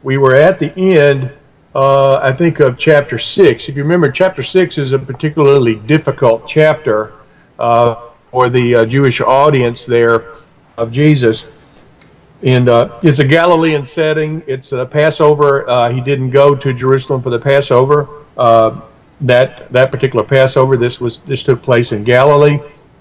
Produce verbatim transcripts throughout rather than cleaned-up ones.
we were at the end, uh, I think, of chapter six. If you remember, chapter six is a particularly difficult chapter uh, for the uh, Jewish audience there of Jesus. And uh, it's a Galilean setting. It's a Passover. Uh, he didn't go to Jerusalem for the Passover. Uh, that that particular Passover, this was this took place in Galilee.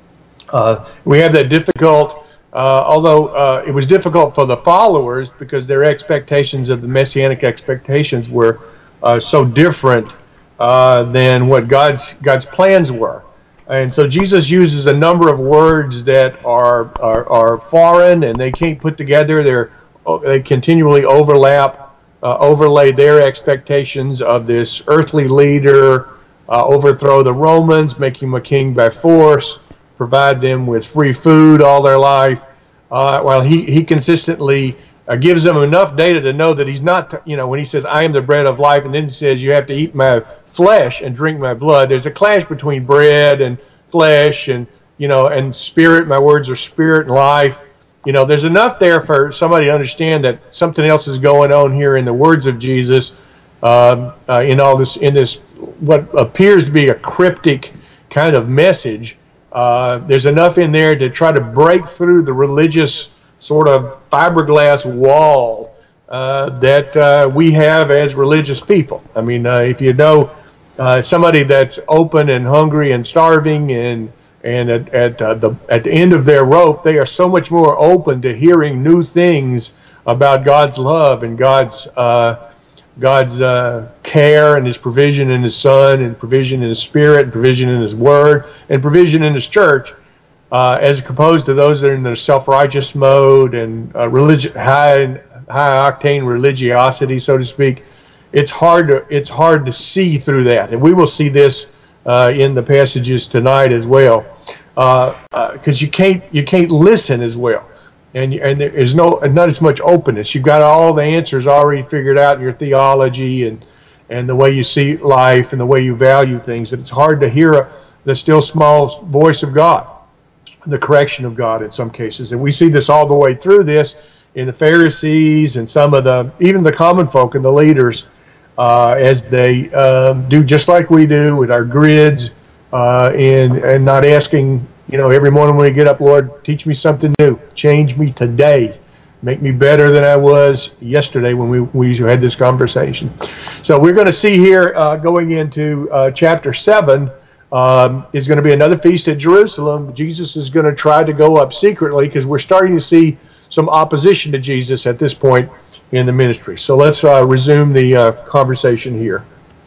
Uh, we have that difficult, uh, although uh, it was difficult for the followers because their expectations of the messianic expectations were uh, so different uh, than what God's God's plans were. And so Jesus uses a number of words that are, are are foreign and they can't put together. They're they continually overlap, uh, overlay their expectations of this earthly leader, uh, overthrow the Romans, make him a king by force, provide them with free food all their life. Uh, while he he consistently uh, gives them enough data to know that he's not, you know, when he says I am the bread of life, and then says you have to eat my flesh and drink my blood. There's a clash between bread and flesh and, you know, and spirit. My words are spirit and life. You know, there's enough there for somebody to understand that something else is going on here in the words of Jesus, uh, uh, in all this, in this, what appears to be a cryptic kind of message. Uh, there's enough in there to try to break through the religious sort of fiberglass wall uh, that uh, we have as religious people. I mean, uh, if you know, Uh, somebody that's open and hungry and starving, and and at at, uh, the at the end of their rope, they are so much more open to hearing new things about God's love and God's uh, God's uh, care and His provision in His Son, and provision in His Spirit, and provision in His Word, and provision in His church, uh, as opposed to those that are in their self-righteous mode and uh, religious high high octane religiosity, so to speak. It's hard to it's hard to see through that, and we will see this uh, in the passages tonight as well, because uh, uh, you can't you can't listen as well, and and there's no not as much openness. You've got all the answers already figured out in your theology and and the way you see life and the way you value things. And it's hard to hear the still small voice of God, the correction of God in some cases, and we see this all the way through this in the Pharisees and some of the even the common folk and the leaders. Uh, as they um, do just like we do with our grids, uh, and and not asking, you know, every morning when we get up, Lord, teach me something new, change me today, make me better than I was yesterday when we, we had this conversation. So we're going to see here, uh, going into uh, chapter seven, um, is going to be another feast at Jerusalem. Jesus is going to try to go up secretly because we're starting to see some opposition to Jesus at this point in the ministry. So let's uh, resume the uh, conversation here.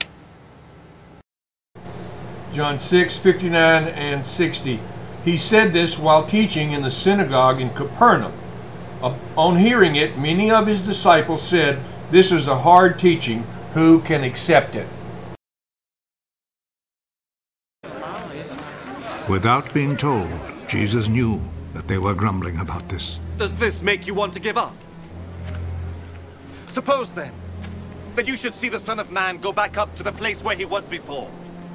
John six, fifty-nine and sixty. He said this while teaching in the synagogue in Capernaum. Uh, on hearing it, many of his disciples said, "This is a hard teaching. Who can accept it?" Without being told, Jesus knew that they were grumbling about this. Does this make you want to give up? Suppose, then, that you should see the Son of Man go back up to the place where he was before.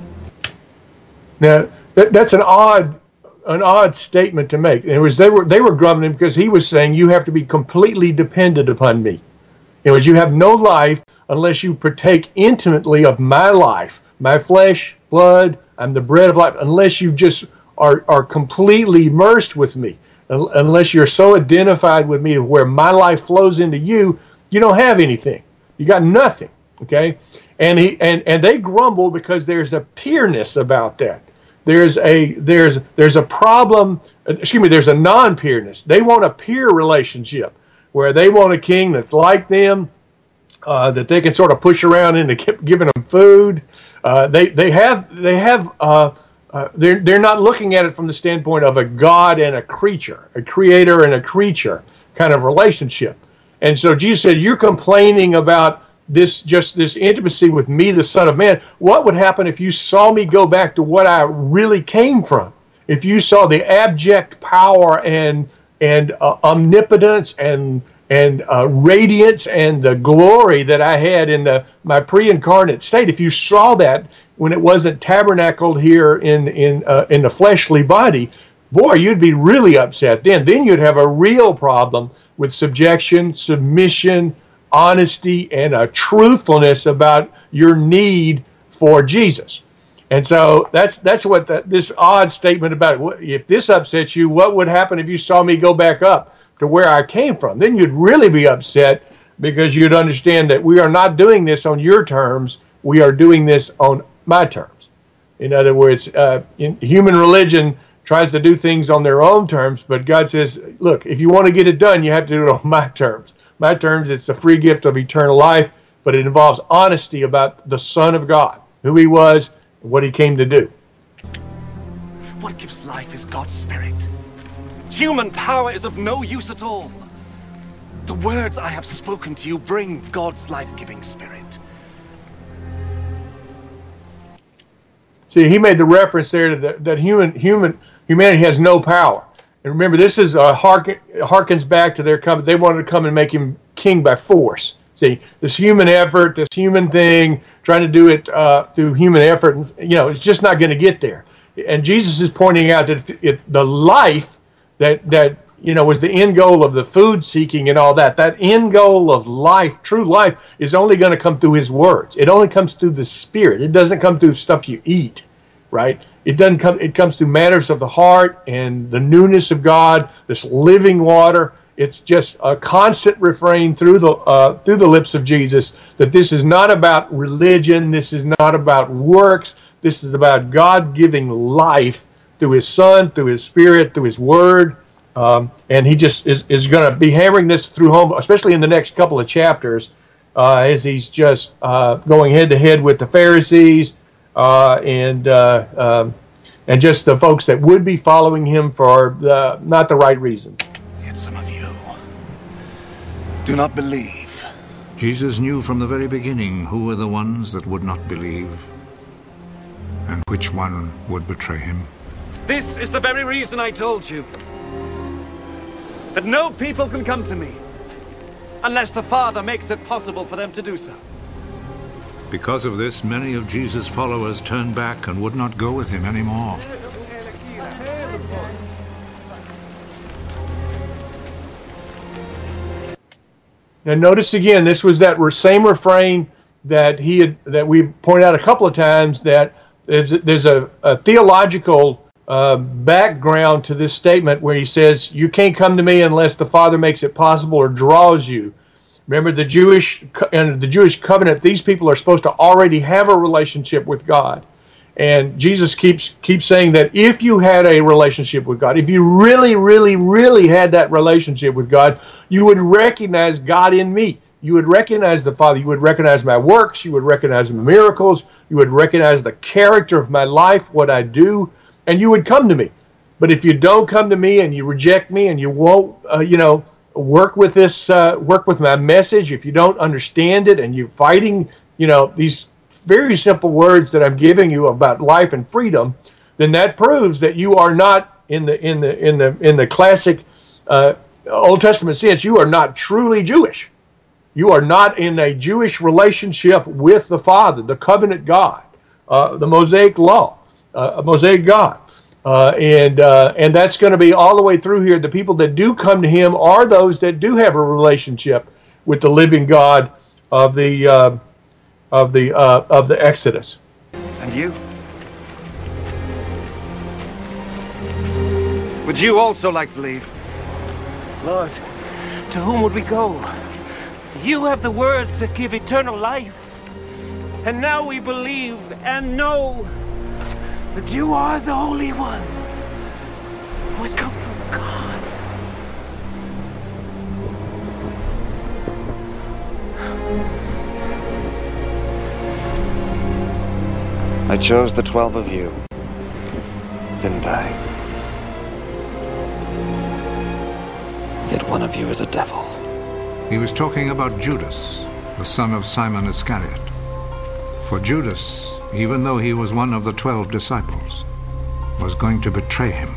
Now, that, that's an odd, an odd statement to make. It was they were they were grumbling because he was saying you have to be completely dependent upon me. It was you have no life unless you partake intimately of my life, my flesh, blood. I'm the bread of life. Unless you just are are completely immersed with me, unless you're so identified with me where my life flows into you. You don't have anything. You got nothing. Okay, and he and and they grumble because there's a peerness about that. There's a there's there's a problem. Excuse me. There's a non-peerness. They want a peer relationship where they want a king that's like them, uh, that they can sort of push around into giving them food. Uh, they they have they have. Uh, uh, they're they're not looking at it from the standpoint of a God and a creature, a creator and a creature kind of relationship. And so Jesus said, you're complaining about this, just this intimacy with me, the Son of Man. What would happen if you saw me go back to what I really came from? If you saw the abject power and and uh, omnipotence and and uh, radiance and the glory that I had in the, my pre-incarnate state, if you saw that when it wasn't tabernacled here in in uh, in the fleshly body, boy, you'd be really upset then. Then you'd have a real problem with subjection, submission, honesty and a truthfulness about your need for Jesus. And so that's that's what the, this odd statement about, if this upsets you, what would happen if you saw me go back up to where I came from? Then you'd really be upset, because you'd understand that we are not doing this on your terms. We are doing this on my terms. In other words, uh, in, human religion tries to do things on their own terms, but God says, look, if you want to get it done, you have to do it on my terms. My terms, it's the free gift of eternal life, but it involves honesty about the Son of God, who he was, and what he came to do. What gives life is God's Spirit. Human power is of no use at all. The words I have spoken to you bring God's life-giving Spirit. See, he made the reference there to the, that human, human humanity has no power. And remember, this is uh, harken, harkens back to their coming. They wanted to come and make him king by force. See, this human effort, this human thing, trying to do it uh, through human effort, and, you know, it's just not going to get there. And Jesus is pointing out that if, if the life that that you know was the end goal of the food seeking and all that, that end goal of life, true life, is only going to come through his words. It only comes through the Spirit. It doesn't come through stuff you eat, right? It doesn't come. It comes through matters of the heart and the newness of God, this living water. It's just a constant refrain through the uh, through the lips of Jesus that this is not about religion. This is not about works. This is about God giving life through his Son, through his Spirit, through his Word. Um, and he just is, is going to be hammering this through home, especially in the next couple of chapters, uh, as he's just uh, going head to head with the Pharisees uh, and uh, um, and just the folks that would be following him for the, not the right reasons. Yet some of you do not believe. Jesus knew from the very beginning who were the ones that would not believe, and which one would betray him. This is the very reason I told you that no people can come to me unless the Father makes it possible for them to do so. Because of this, many of Jesus' followers turned back and would not go with him anymore. Now notice again, this was that same refrain that he had, that we pointed out a couple of times, that there's, there's a, a theological uh, background to this statement where he says, you can't come to me unless the Father makes it possible or draws you. Remember, the Jewish and the Jewish covenant, these people are supposed to already have a relationship with God. And Jesus keeps keeps saying that if you had a relationship with God, if you really, really, really had that relationship with God, you would recognize God in me. You would recognize the Father. You would recognize my works. You would recognize my miracles. You would recognize the character of my life, what I do, and you would come to me. But if you don't come to me and you reject me and you won't, uh, you know, work with this, uh, work with my message, if you don't understand it and you're fighting, you know, these very simple words that I'm giving you about life and freedom, then that proves that you are not in the in the in the in the classic uh, Old Testament sense. You are not truly Jewish. You are not in a Jewish relationship with the Father, the covenant God, uh, the Mosaic law, uh, a Mosaic God. Uh, and uh, and that's going to be all the way through here. The people that do come to him are those that do have a relationship with the living God of the uh, of the uh, of the Exodus. And you? Would you also like to leave? Lord, to whom would we go? You have the words that give eternal life. And now we believe and know that you are the Holy One who has come from God. I chose the twelve of you, didn't I? Yet one of you is a devil. He was talking about Judas, the son of Simon Iscariot. For Judas, even though he was one of the twelve disciples, was going to betray him.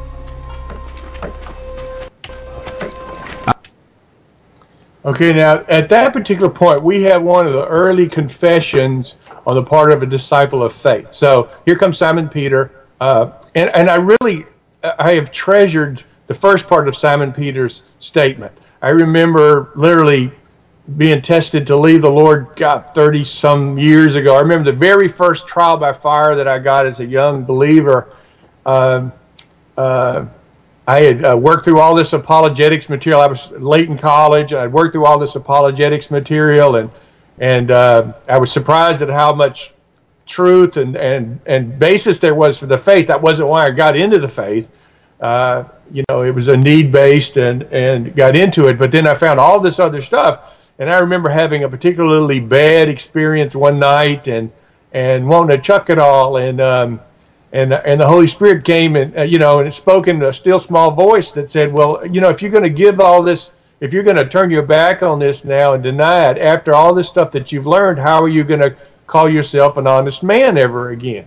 Okay, now at that particular point, we have one of the early confessions on the part of a disciple of faith. So here comes Simon Peter, uh, and and I really I have treasured the first part of Simon Peter's statement. I remember literally being tested to leave the Lord, God, thirty some years ago. I remember the very first trial by fire that I got as a young believer. Uh, uh, I had uh, worked through all this apologetics material. I was late in college. I'd worked through all this apologetics material, and and uh, I was surprised at how much truth and, and, and basis there was for the faith. That wasn't why I got into the faith. Uh, you know, it was a need-based and, and got into it. But then I found all this other stuff. And I remember having a particularly bad experience one night and and wanting to chuck it all. And um, and and the Holy Spirit came and, uh, you know, and it spoke in a still small voice that said, well, you know, if you're going to give all this, if you're going to turn your back on this now and deny it after all this stuff that you've learned, how are you going to call yourself an honest man ever again?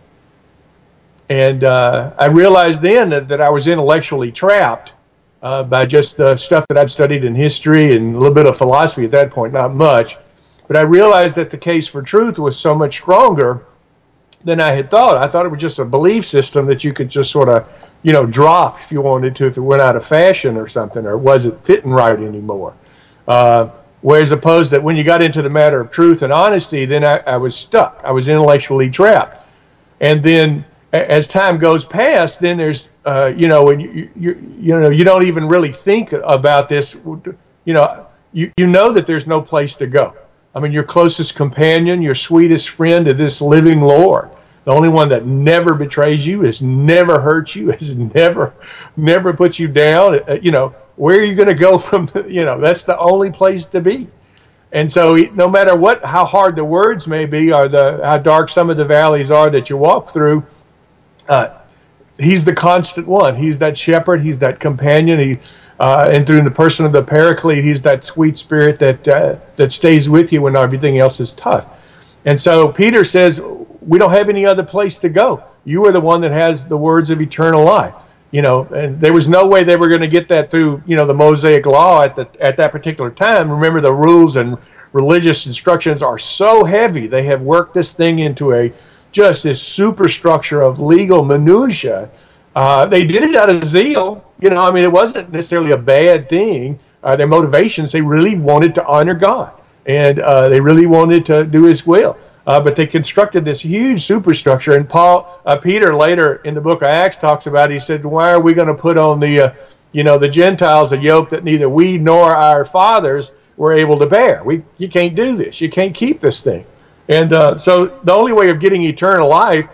And uh, I realized then that, that I was intellectually trapped uh, by just the stuff that I'd studied in history and a little bit of philosophy at that point, not much. But I realized that the case for truth was so much stronger than I had thought. I thought it was just a belief system that you could just sort of, you know, drop if you wanted to, if it went out of fashion or something, or wasn't fitting right anymore. Uh, whereas opposed that when you got into the matter of truth and honesty, then I, I was stuck. I was intellectually trapped. And then as time goes past, then there's, uh, you know, when you, you, you know, you don't even really think about this, you know, you, you know that there's no place to go. I mean, your closest companion, your sweetest friend is this living Lord. The only one that never betrays you, has never hurt you, has never, never put you down. Uh, you know, where are you going to go from, you know, that's the only place to be. And so no matter what, how hard the words may be, or the, how dark some of the valleys are that you walk through, uh, he's the constant one. He's that shepherd. He's that companion. He, uh, and through the person of the Paraclete, he's that sweet spirit that uh, that stays with you when everything else is tough. And so Peter says, we don't have any other place to go. You are the one that has the words of eternal life. You know, and there was no way they were going to get that through, you know, the Mosaic law at the at that particular time. Remember, the rules and religious instructions are so heavy. They have worked this thing into a just this superstructure of legal minutia. Uh, they did it out of zeal. You know, I mean, it wasn't necessarily a bad thing. Uh, their motivations, they really wanted to honor God, and uh, they really wanted to do His will. Uh, but they constructed this huge superstructure, and Paul, uh, Peter later in the book of Acts talks about. He said, "Why are we going to put on the, uh, you know, the Gentiles a yoke that neither we nor our fathers were able to bear? We, you can't do this. You can't keep this thing." And uh, so the only way of getting eternal life,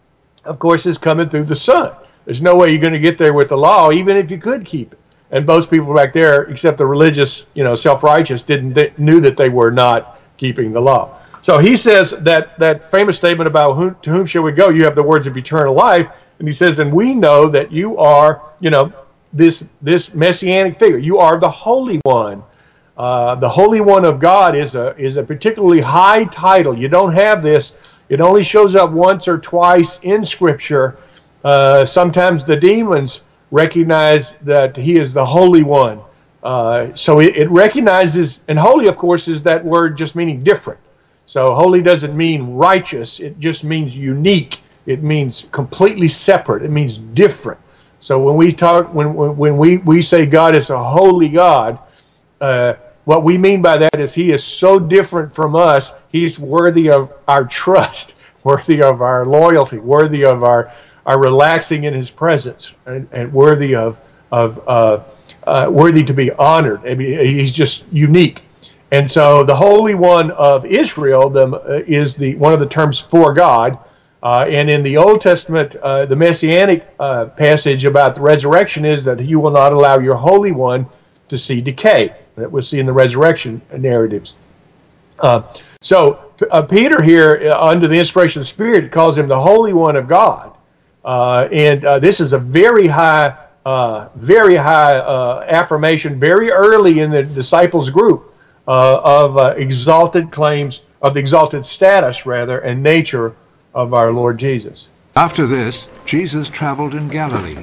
of course, is coming through the Son. There's no way you're going to get there with the law, even if you could keep it. And most people back there, except the religious, you know, self-righteous, didn't they knew that they were not keeping the law. So he says that that famous statement about whom, to whom shall we go? You have the words of eternal life. And he says, and we know that you are, you know, this this messianic figure. You are the Holy One. Uh, the Holy One of God is a is a particularly high title. You don't have this. It only shows up once or twice in Scripture. Uh, sometimes the demons recognize that he is the Holy One. Uh, so it, it recognizes, and holy, of course, is that word just meaning different. So holy doesn't mean righteous. It just means unique. It means completely separate. It means different. So when we talk, when when we, we say God is a holy God, uh, what we mean by that is He is so different from us. He's worthy of our trust, worthy of our loyalty, worthy of our are relaxing in His presence, and, and worthy of of uh, uh, worthy to be honored. I mean, He's just unique. And so the Holy One of Israel the, uh, is the one of the terms for God. Uh, and in the Old Testament, uh, the Messianic uh, passage about the resurrection is that you will not allow your Holy One to see decay. That we'll see in the resurrection narratives. Uh, so uh, Peter here, uh, under the inspiration of the Spirit, calls Him the Holy One of God. Uh, and uh, this is a very high, uh, very high uh, affirmation, very early in the disciples' group uh, of uh, exalted claims, of the exalted status, rather, and nature of our Lord Jesus. After this, Jesus traveled in Galilee.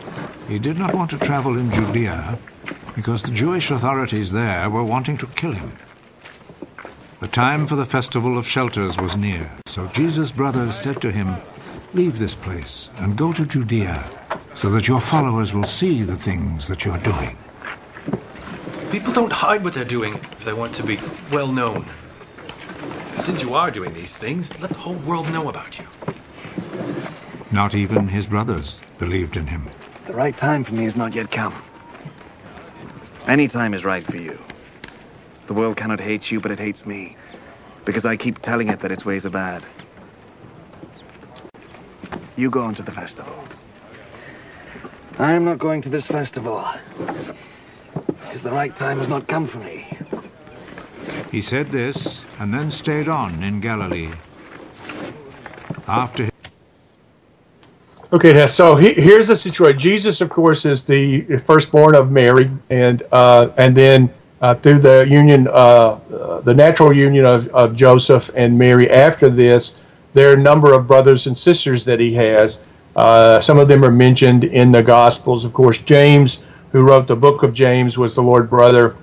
He did not want to travel in Judea because the Jewish authorities there were wanting to kill Him. The time for the festival of shelters was near, so Jesus' brothers said to Him, "Leave this place and go to Judea, so that your followers will see the things that you are doing." People don't hide what they're doing if they want to be well known. Since you are doing these things, let the whole world know about you. Not even his brothers believed in him. The right time for me has not yet come. Any time is right for you. The world cannot hate you, but it hates me, because I keep telling it that its ways are bad. You go on to the festival. I am not going to this festival, because the right time has not come for me. He said this, and then stayed on in Galilee. After Okay, now, so he, here's the situation. Jesus, of course, is the firstborn of Mary, and uh, and then uh, through the union, uh, uh, the natural union of, of Joseph and Mary. After this, there are a number of brothers and sisters that he has. Uh, some of them are mentioned in the Gospels. Of course, James, who wrote the book of James, was the Lord brother.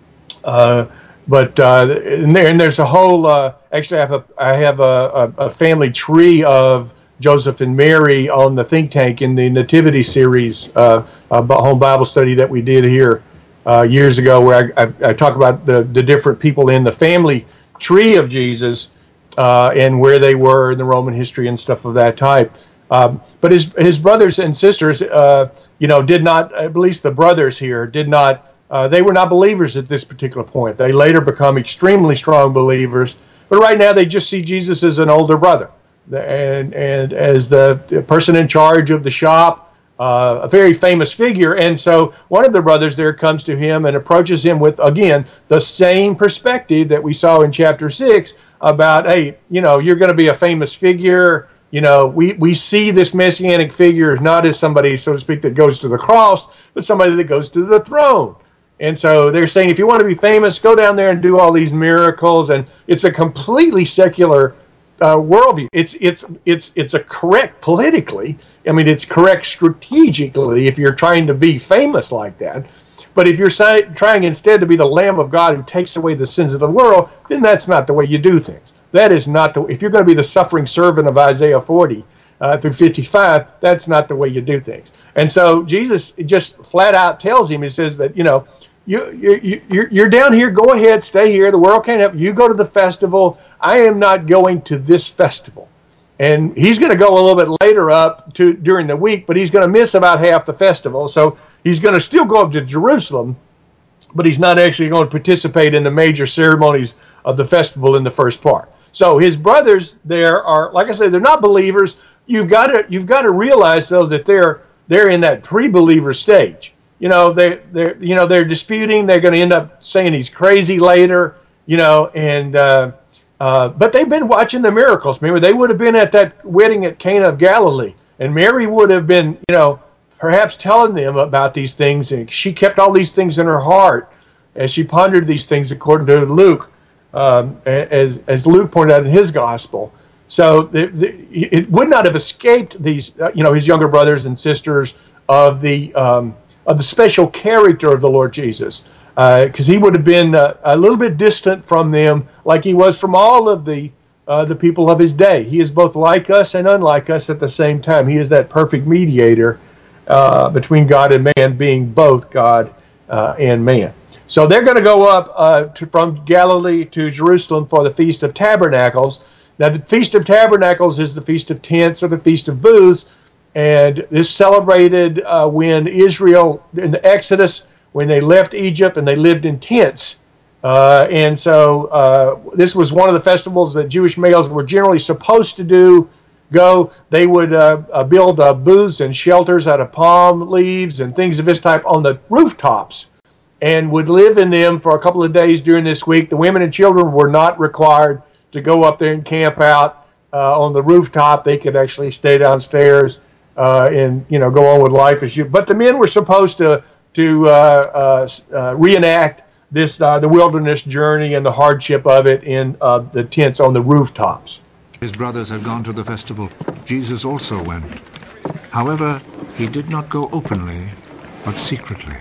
Uh, but uh, and, there, and there's a whole. Uh, actually, I have a I have a, a, a family tree of Joseph and Mary on the think tank in the Nativity series, uh, uh, home Bible study that we did here uh, years ago, where I, I, I talk about the, the different people in the family tree of Jesus uh, and where they were in the Roman history and stuff of that type. Um, but his his brothers and sisters, uh, you know, did not, at least the brothers here, did not, uh, they were not believers at this particular point. They later become extremely strong believers, but right now they just see Jesus as an older brother. And and as the person in charge of the shop, uh, a very famous figure. And so one of the brothers there comes to him and approaches him with, again, the same perspective that we saw in chapter six about, hey, you know, you're going to be a famous figure. You know, we, we see this messianic figure not as somebody, so to speak, that goes to the cross, but somebody that goes to the throne. And so they're saying, if you want to be famous, go down there and do all these miracles. And it's a completely secular Uh, worldview. It's it's it's it's a correct politically. I mean, it's correct strategically if you're trying to be famous like that. But if you're si- trying instead to be the Lamb of God who takes away the sins of the world, then that's not the way you do things. That is not the. If you're going to be the suffering servant of Isaiah forty uh, through fifty-five, that's not the way you do things. And so Jesus just flat out tells him. He says that you know. You, you, you're, you're down here, go ahead, stay here. The world can't help you. You go to the festival. I am not going to this festival. And he's going to go a little bit later up to during the week, but he's going to miss about half the festival. So he's going to still go up to Jerusalem, but he's not actually going to participate in the major ceremonies of the festival in the first part. So his brothers there are, like I said, they're not believers. You've got to, you've got to realize, though, that they're, they're in that pre-believer stage. You know, they they're you know they're disputing. They're going to end up saying he's crazy later. You know, and uh, uh, but they've been watching the miracles. Remember, they would have been at that wedding at Cana of Galilee, and Mary would have been, you know, perhaps telling them about these things, and she kept all these things in her heart as she pondered these things, according to Luke, um, as as Luke pointed out in his gospel. So the, the, it would not have escaped these, uh, you know, his younger brothers and sisters of the. Um, of the special character of the Lord Jesus, because uh, he would have been uh, a little bit distant from them, like he was from all of the uh, the people of his day. He is both like us and unlike us at the same time. He is that perfect mediator uh, between God and man, being both God uh, and man. So they're going to go up uh, to, from Galilee to Jerusalem for the Feast of Tabernacles. Now, the Feast of Tabernacles is the Feast of Tents or the Feast of Booths. And this celebrated uh, when Israel, in the Exodus, when they left Egypt and they lived in tents. Uh, and so uh, this was one of the festivals that Jewish males were generally supposed to do. Go, they would uh, uh, build uh, booths and shelters out of palm leaves and things of this type on the rooftops and would live in them for a couple of days during this week. The women and children were not required to go up there and camp out uh, on the rooftop. They could actually stay downstairs. Uh, and you know, go on with life as you. But the men were supposed to to uh, uh, uh, reenact this uh, the wilderness journey and the hardship of it in uh, the tents on the rooftops. His brothers had gone to the festival. Jesus also went. However, he did not go openly, but secretly.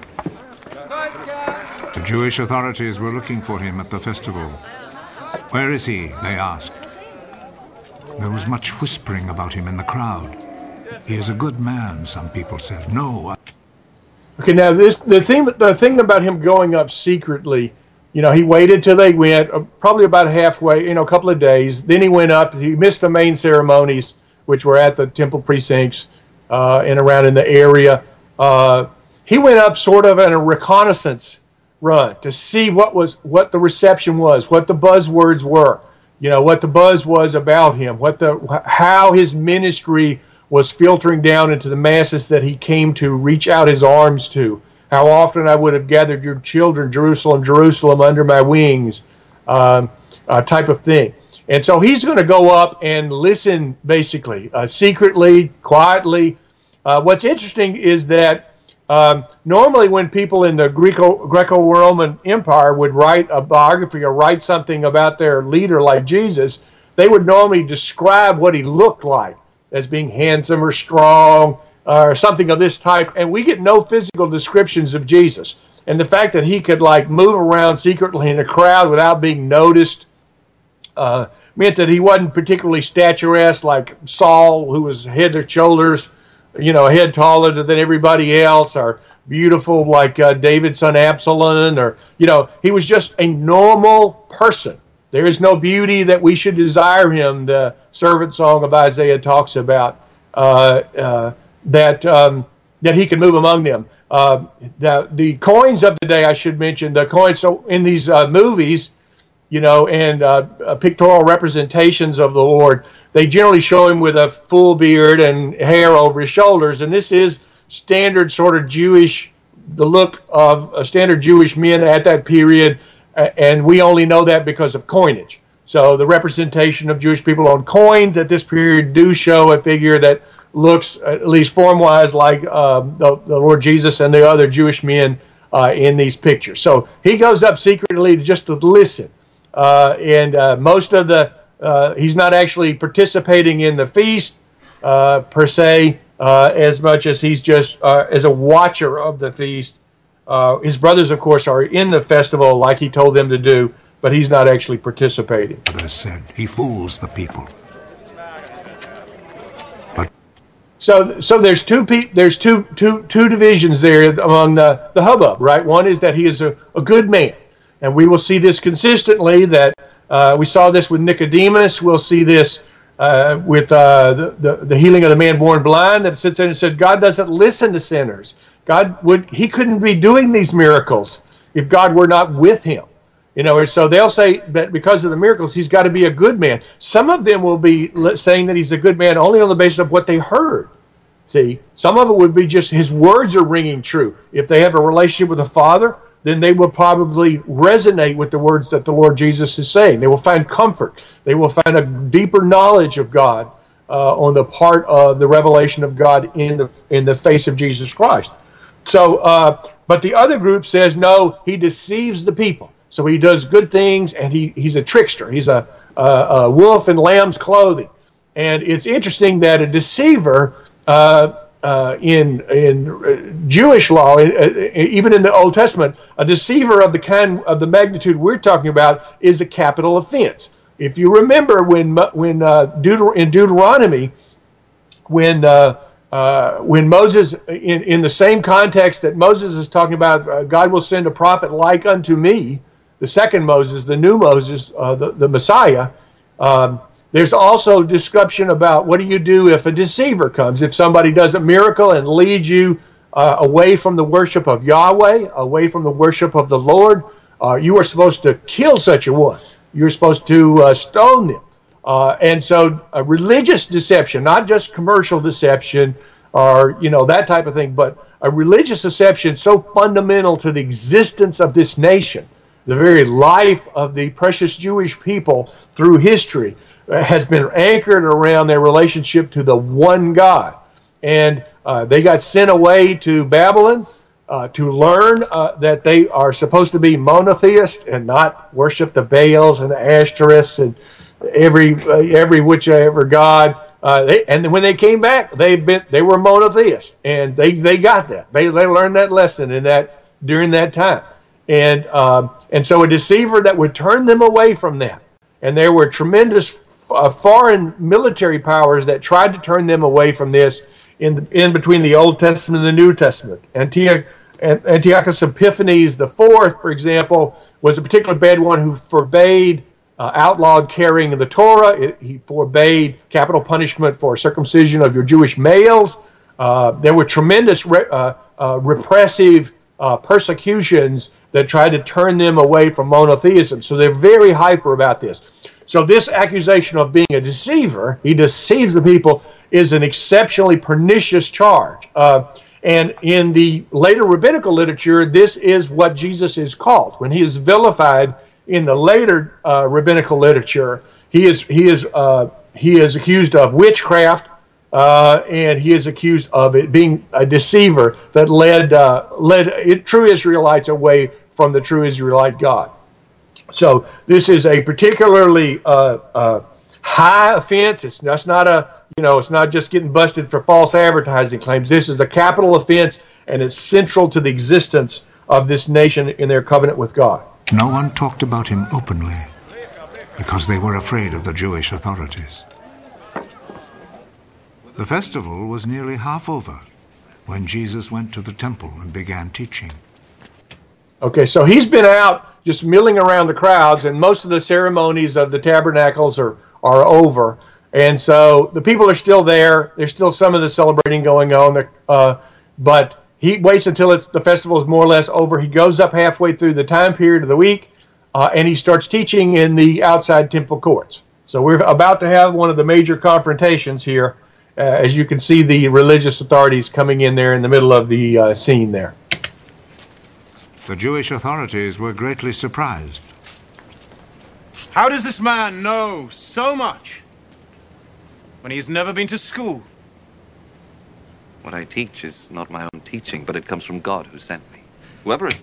The Jewish authorities were looking for him at the festival. Where is he? They asked. There was much whispering about him in the crowd. He is a good man, some people said. No. Okay, now this the thing the thing about him going up secretly, you know, he waited till they went, uh, probably about halfway, you know, a couple of days. Then he went up. He missed the main ceremonies, which were at the temple precincts uh, and around in the area. Uh, he went up sort of in a reconnaissance run to see what was what the reception was, what the buzzwords were, you know, what the buzz was about him, what the how his ministry was filtering down into the masses that he came to reach out his arms to. How often I would have gathered your children, Jerusalem, Jerusalem, under my wings, um, uh, type of thing. And so he's going to go up and listen, basically, uh, secretly, quietly. Uh, what's interesting is that um, normally when people in the Greco, Greco-Roman Empire would write a biography or write something about their leader like Jesus, they would normally describe what he looked like as being handsome or strong uh, or something of this type. And we get no physical descriptions of Jesus. And the fact that he could like move around secretly in a crowd without being noticed uh, meant that he wasn't particularly statuesque like Saul, who was head and shoulders, you know, a head taller than everybody else, or beautiful like uh, David's son Absalom, or, you know, he was just a normal person. There is no beauty that we should desire him, the servant song of Isaiah talks about, uh, uh, that um, that he can move among them. Uh, the, the coins of the day, I should mention, the coins, so in these uh, movies, you know, and uh, uh, pictorial representations of the Lord, they generally show him with a full beard and hair over his shoulders, and this is standard sort of Jewish, the look of uh, standard Jewish men at that period. And we only know that because of coinage. So the representation of Jewish people on coins at this period do show a figure that looks, at least form-wise, like um, the, the Lord Jesus and the other Jewish men uh, in these pictures. So he goes up secretly just to listen. Uh, and uh, most of the, uh, he's not actually participating in the feast uh, per se, uh, as much as he's just uh, as a watcher of the feast. Uh, his brothers, of course, are in the festival like he told them to do, but he's not actually participating. Others said, he fools the people. But so, so there's two pe- there's two two two divisions there among the, the hubbub, right? One is that he is a, a good man, and we will see this consistently. That uh, we saw this with Nicodemus. We'll see this uh, with uh, the, the the healing of the man born blind. That sits there and said, God doesn't listen to sinners. God would, he couldn't be doing these miracles if God were not with him. You know, so they'll say that because of the miracles, he's got to be a good man. Some of them will be saying that he's a good man only on the basis of what they heard. See, some of it would be just his words are ringing true. If they have a relationship with the Father, then they will probably resonate with the words that the Lord Jesus is saying. They will find comfort. They will find a deeper knowledge of God uh, on the part of the revelation of God in the in the face of Jesus Christ. So, uh, but the other group says, no, he deceives the people. So he does good things, and he, he's a trickster. He's a, a, a wolf in lamb's clothing. And it's interesting that a deceiver uh, uh, in in Jewish law, even in the Old Testament, a deceiver of the kind of the magnitude we're talking about is a capital offense. If you remember when when uh, Deuter- in Deuteronomy, when uh, Uh, when Moses, in, in the same context that Moses is talking about, uh, God will send a prophet like unto me, the second Moses, the new Moses, uh, the, the Messiah, um, there's also description about what do you do if a deceiver comes, if somebody does a miracle and leads you uh, away from the worship of Yahweh, away from the worship of the Lord. Uh, you are supposed to kill such a one. You're supposed to uh, stone them. Uh, and so a religious deception, not just commercial deception or, you know, that type of thing, but a religious deception so fundamental to the existence of this nation, the very life of the precious Jewish people through history, uh, has been anchored around their relationship to the one God. And uh, they got sent away to Babylon uh, to learn uh, that they are supposed to be monotheist and not worship the Baals and the Ashtoreths and every uh, every whichever god. Uh, they, and when they came back, they've been they were monotheists, and they, they got that. They they learned that lesson in that during that time, and um, and so a deceiver that would turn them away from that. And there were tremendous uh, foreign military powers that tried to turn them away from this in the, in between the Old Testament and the New Testament. Antioch, Antiochus Epiphanes the Fourth, for example, was a particularly bad one who forbade, uh, outlawed carrying the Torah. It, he forbade capital punishment for circumcision of your Jewish males. Uh, there were tremendous re, uh, uh, repressive uh, persecutions that tried to turn them away from monotheism. So they're very hyper about this. So this accusation of being a deceiver, he deceives the people, is an exceptionally pernicious charge. Uh, and in the later rabbinical literature, this is what Jesus is called. When he is vilified in the later uh, rabbinical literature, he is he is uh, he is accused of witchcraft, uh, and he is accused of it being a deceiver that led uh, led it, true Israelites away from the true Israelite God. So this is a particularly uh, uh, high offense. It's that's not a You know, it's not just getting busted for false advertising claims. This is a capital offense, and it's central to the existence of this nation in their covenant with God. No one talked about him openly because they were afraid of the Jewish authorities. The festival was nearly half over when Jesus went to the temple and began teaching. Okay, so he's been out just milling around the crowds, and most of the ceremonies of the tabernacles are, are over. And so the people are still there. There's still some of the celebrating going on. Uh, but he waits until it's, the festival is more or less over. He goes up halfway through the time period of the week, uh, and he starts teaching in the outside temple courts. So we're about to have one of the major confrontations here, uh, as you can see the religious authorities coming in there in the middle of the uh, scene there. The Jewish authorities were greatly surprised. How does this man know so much when he has never been to school? What I teach is not my own teaching, but it comes from God who sent me. Whoever is...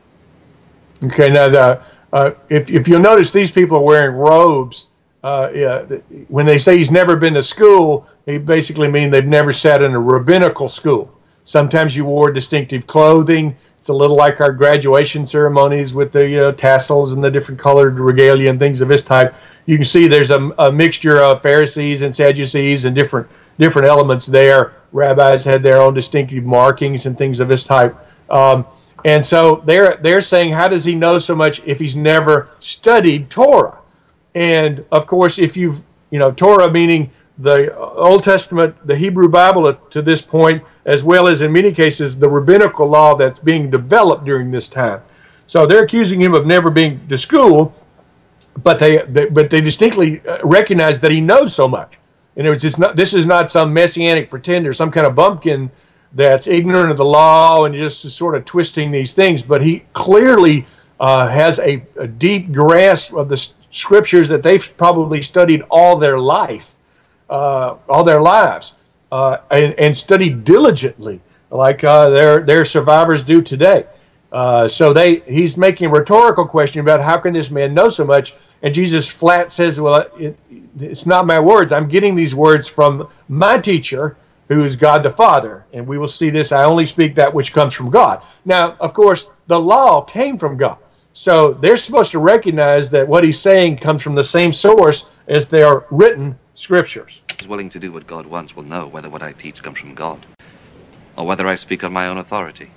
Okay, now the, uh, if, if you'll notice, these people are wearing robes. Uh, yeah, when they say he's never been to school, they basically mean they've never sat in a rabbinical school. Sometimes you wore distinctive clothing. It's a little like our graduation ceremonies with the uh, tassels and the different colored regalia and things of this type. You can see there's a, a mixture of Pharisees and Sadducees and different different elements there. Rabbis had their own distinctive markings and things of this type. Um, and so they're they're saying, how does he know so much if he's never studied Torah? And of course, if you've, you know, Torah meaning the Old Testament, the Hebrew Bible to this point, as well as in many cases the rabbinical law that's being developed during this time. So they're accusing him of never being to school, but they, they but they distinctly recognize that he knows so much. In other words, it's not, this is not some messianic pretender, some kind of bumpkin that's ignorant of the law and just is sort of twisting these things, but he clearly uh, has a, a deep grasp of the scriptures that they've probably studied all their life, uh, all their lives, uh, and, and studied diligently, like uh, their their survivors do today. Uh, so they he's making a rhetorical question about how can this man know so much, and Jesus flat says, well, it, it's not my words. I'm getting these words from my teacher, who is God the Father. And we will see this. I only speak that which comes from God. Now, of course, the law came from God. So they're supposed to recognize that what he's saying comes from the same source as their written scriptures. Who is willing to do what God wants will know whether what I teach comes from God or whether I speak on my own authority.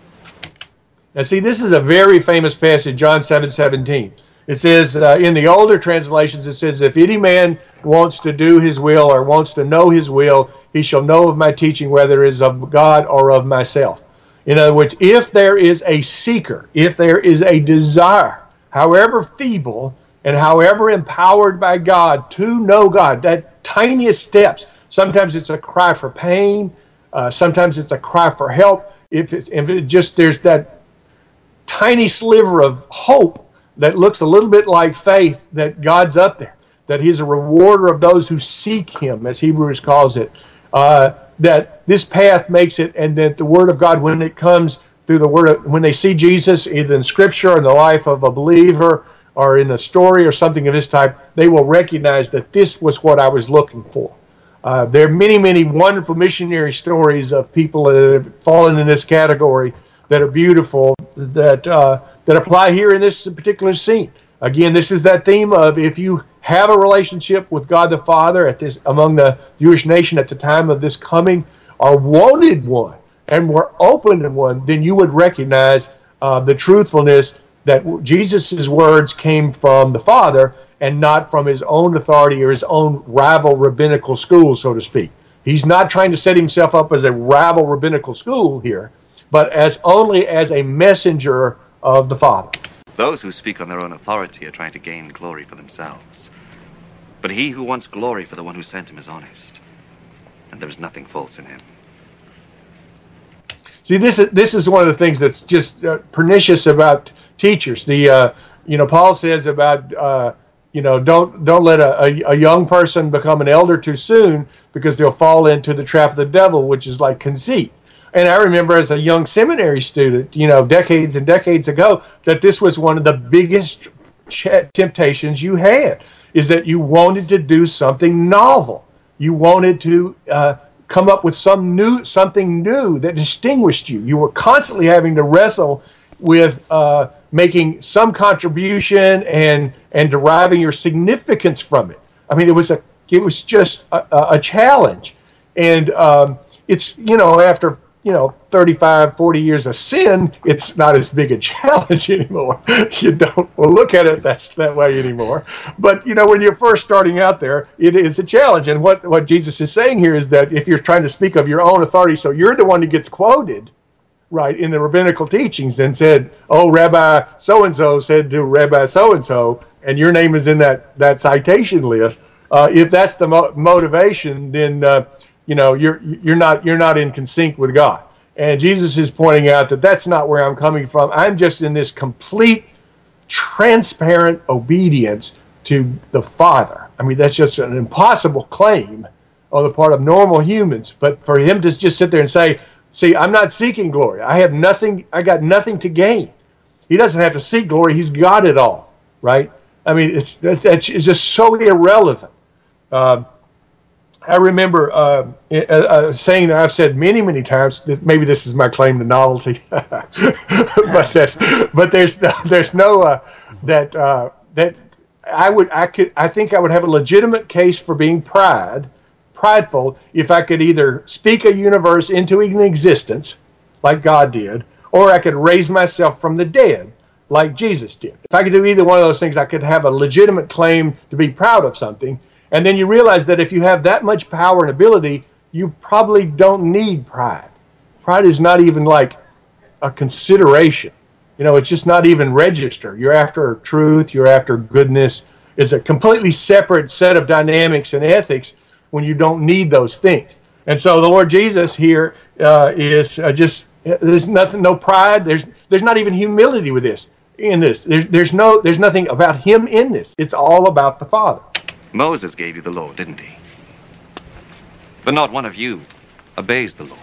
Now, see, this is a very famous passage, John seven seventeen. It says, uh, in the older translations, it says, if any man wants to do his will or wants to know his will, he shall know of my teaching, whether it is of God or of myself. In other words, if there is a seeker, if there is a desire, however feeble and however empowered by God to know God, that tiniest steps, sometimes it's a cry for pain, uh, sometimes it's a cry for help. If it, if it just, there's that tiny sliver of hope that looks a little bit like faith, that God's up there, that he's a rewarder of those who seek him, as Hebrews calls it, uh, that this path makes it, and that the Word of God, when it comes through the Word, of, when they see Jesus, either in Scripture or in the life of a believer or in a story or something of this type, they will recognize that this was what I was looking for. Uh, there are many, many wonderful missionary stories of people that have fallen in this category that are beautiful, that uh, that apply here in this particular scene. Again, this is that theme of if you have a relationship with God the Father at this among the Jewish nation at the time of this coming, or wanted one, and were open to one, then you would recognize uh, the truthfulness that Jesus' words came from the Father and not from his own authority or his own rival rabbinical school, so to speak. He's not trying to set himself up as a rival rabbinical school here, but as only as a messenger of the Father. Those who speak on their own authority are trying to gain glory for themselves. But he who wants glory for the one who sent him is honest, and there is nothing false in him. See, this is this is one of the things that's just uh, pernicious about teachers. The uh, you know, Paul says about uh, you know, don't don't let a, a, a young person become an elder too soon, because they'll fall into the trap of the devil, which is like conceit. And I remember as a young seminary student, you know, decades and decades ago, that this was one of the biggest ch- temptations you had, is that you wanted to do something novel. You wanted to uh, come up with some new, something new that distinguished you. You were constantly having to wrestle with uh, making some contribution and and deriving your significance from it. I mean, it was a it was just a, a challenge, and um, it's, you know, after, you know, thirty-five, forty years of sin, it's not as big a challenge anymore. You don't well, look at it that's that way anymore. But, you know, when you're first starting out there, it is a challenge. And what, what Jesus is saying here is that if you're trying to speak of your own authority, so you're the one who gets quoted, right, in the rabbinical teachings and said, oh, Rabbi so-and-so said to Rabbi so-and-so, and your name is in that, that citation list. Uh, if that's the mo- motivation, then uh, you know, you're you're not you're not in sync with God. And Jesus is pointing out that that's not where I'm coming from. I'm just in this complete, transparent obedience to the Father. I mean, that's just an impossible claim on the part of normal humans. But for him to just sit there and say, see, I'm not seeking glory. I have nothing. I got nothing to gain. He doesn't have to seek glory. He's got it all, right? I mean, it's that, that's it's just so irrelevant. Uh, I remember uh, a, a saying that I've said many, many times. That maybe this is my claim to novelty, but that, but there's no, there's no uh, that uh, that I would I could I think I would have a legitimate case for being pride, prideful if I could either speak a universe into an existence, like God did, or I could raise myself from the dead, like Jesus did. If I could do either one of those things, I could have a legitimate claim to be proud of something. And then you realize that if you have that much power and ability, you probably don't need pride. Pride is not even like a consideration. You know, it's just not even register. You're after truth. You're after goodness. It's a completely separate set of dynamics and ethics when you don't need those things. And so the Lord Jesus here uh, is uh, just, there's nothing, no pride. There's there's not even humility with this, in this. There's, there's, no, there's nothing about him in this. It's all about the Father. Moses gave you the law, didn't he? But not one of you obeys the law.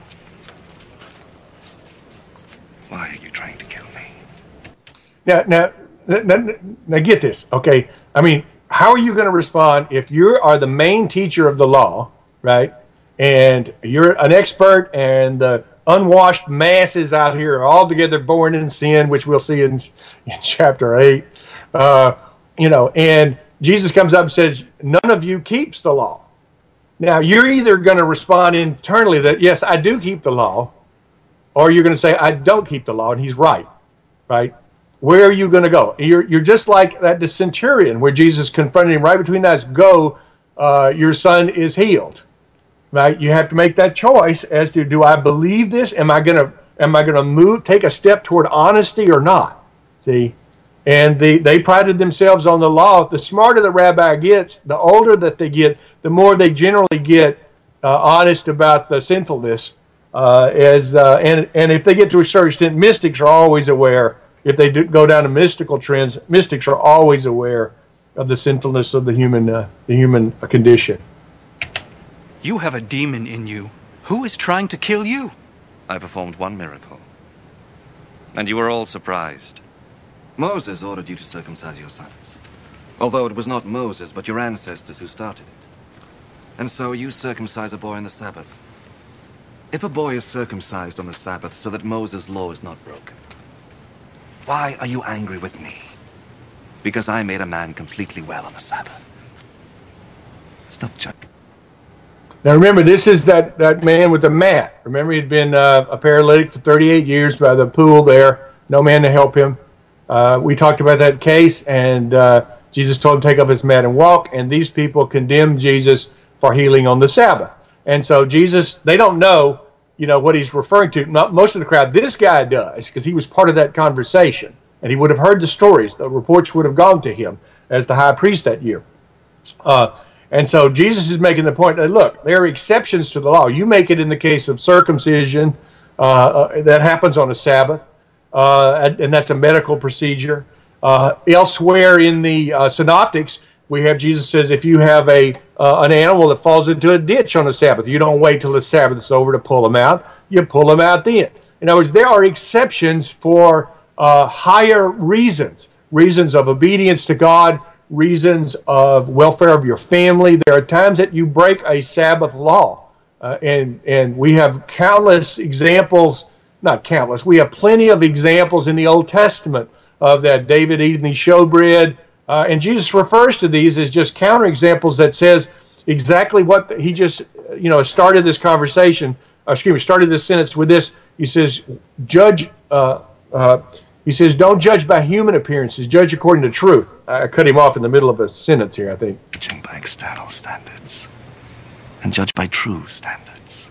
Why are you trying to kill me? Now, now, now, now get this, okay? I mean, how are you going to respond if you are the main teacher of the law, right? And you're an expert, and the unwashed masses out here are altogether born in sin, which we'll see in, in chapter eight. Uh, you know, and Jesus comes up and says, none of you keeps the law. Now, you're either going to respond internally that, yes, I do keep the law, or you're going to say, I don't keep the law, and he's right, right? Where are you going to go? You're you're just like that the centurion where Jesus confronted him right between the eyes. Go, uh, your son is healed, right? You have to make that choice as to, do I believe this? Am I going to am I going to move, take a step toward honesty or not? See? And the, they prided themselves on the law. The smarter the rabbi gets, the older that they get, the more they generally get uh, honest about the sinfulness. Uh, as uh, and and if they get to a certain extent, mystics are always aware. If they do go down to mystical trends, mystics are always aware of the sinfulness of the human uh, the human condition. You have a demon in you. Who is trying to kill you? I performed one miracle, and you were all surprised. Moses ordered you to circumcise your sons, although it was not Moses but your ancestors who started it. And so you circumcise a boy on the Sabbath. If a boy is circumcised on the Sabbath so that Moses' law is not broken, why are you angry with me? Because I made a man completely well on the Sabbath. Stop judging. Now remember, this is that, that man with the mat. Remember, he'd been uh, a paralytic for thirty-eight years by the pool there. No man to help him. Uh, we talked about that case, and uh, Jesus told him to take up his mat and walk, and these people condemned Jesus for healing on the Sabbath. And so Jesus, they don't know, you know, what he's referring to. Not most of the crowd. This guy does, because he was part of that conversation, and he would have heard the stories. The reports would have gone to him as the high priest that year. Uh, and so Jesus is making the point that, look, there are exceptions to the law. You make it in the case of circumcision. Uh, uh, that happens on a Sabbath, uh, and, and that's a medical procedure. Uh, elsewhere in the uh, Synoptics, we have Jesus says, if you have a uh, an animal that falls into a ditch on a Sabbath, you don't wait till the Sabbath is over to pull them out. You pull them out then. In other words, there are exceptions for uh, higher reasons, reasons of obedience to God, reasons of welfare of your family. There are times that you break a Sabbath law. Uh, and, and we have countless examples, not countless, we have plenty of examples in the Old Testament of that, David eating the showbread. Uh, and Jesus refers to these as just counterexamples that says exactly what the, he just, you know, started this conversation, uh, excuse me, started this sentence with this. He says, judge, uh, uh, he says, don't judge by human appearances, judge according to truth. I cut him off in the middle of a sentence here, I think. Judging by external standards and judge by true standards.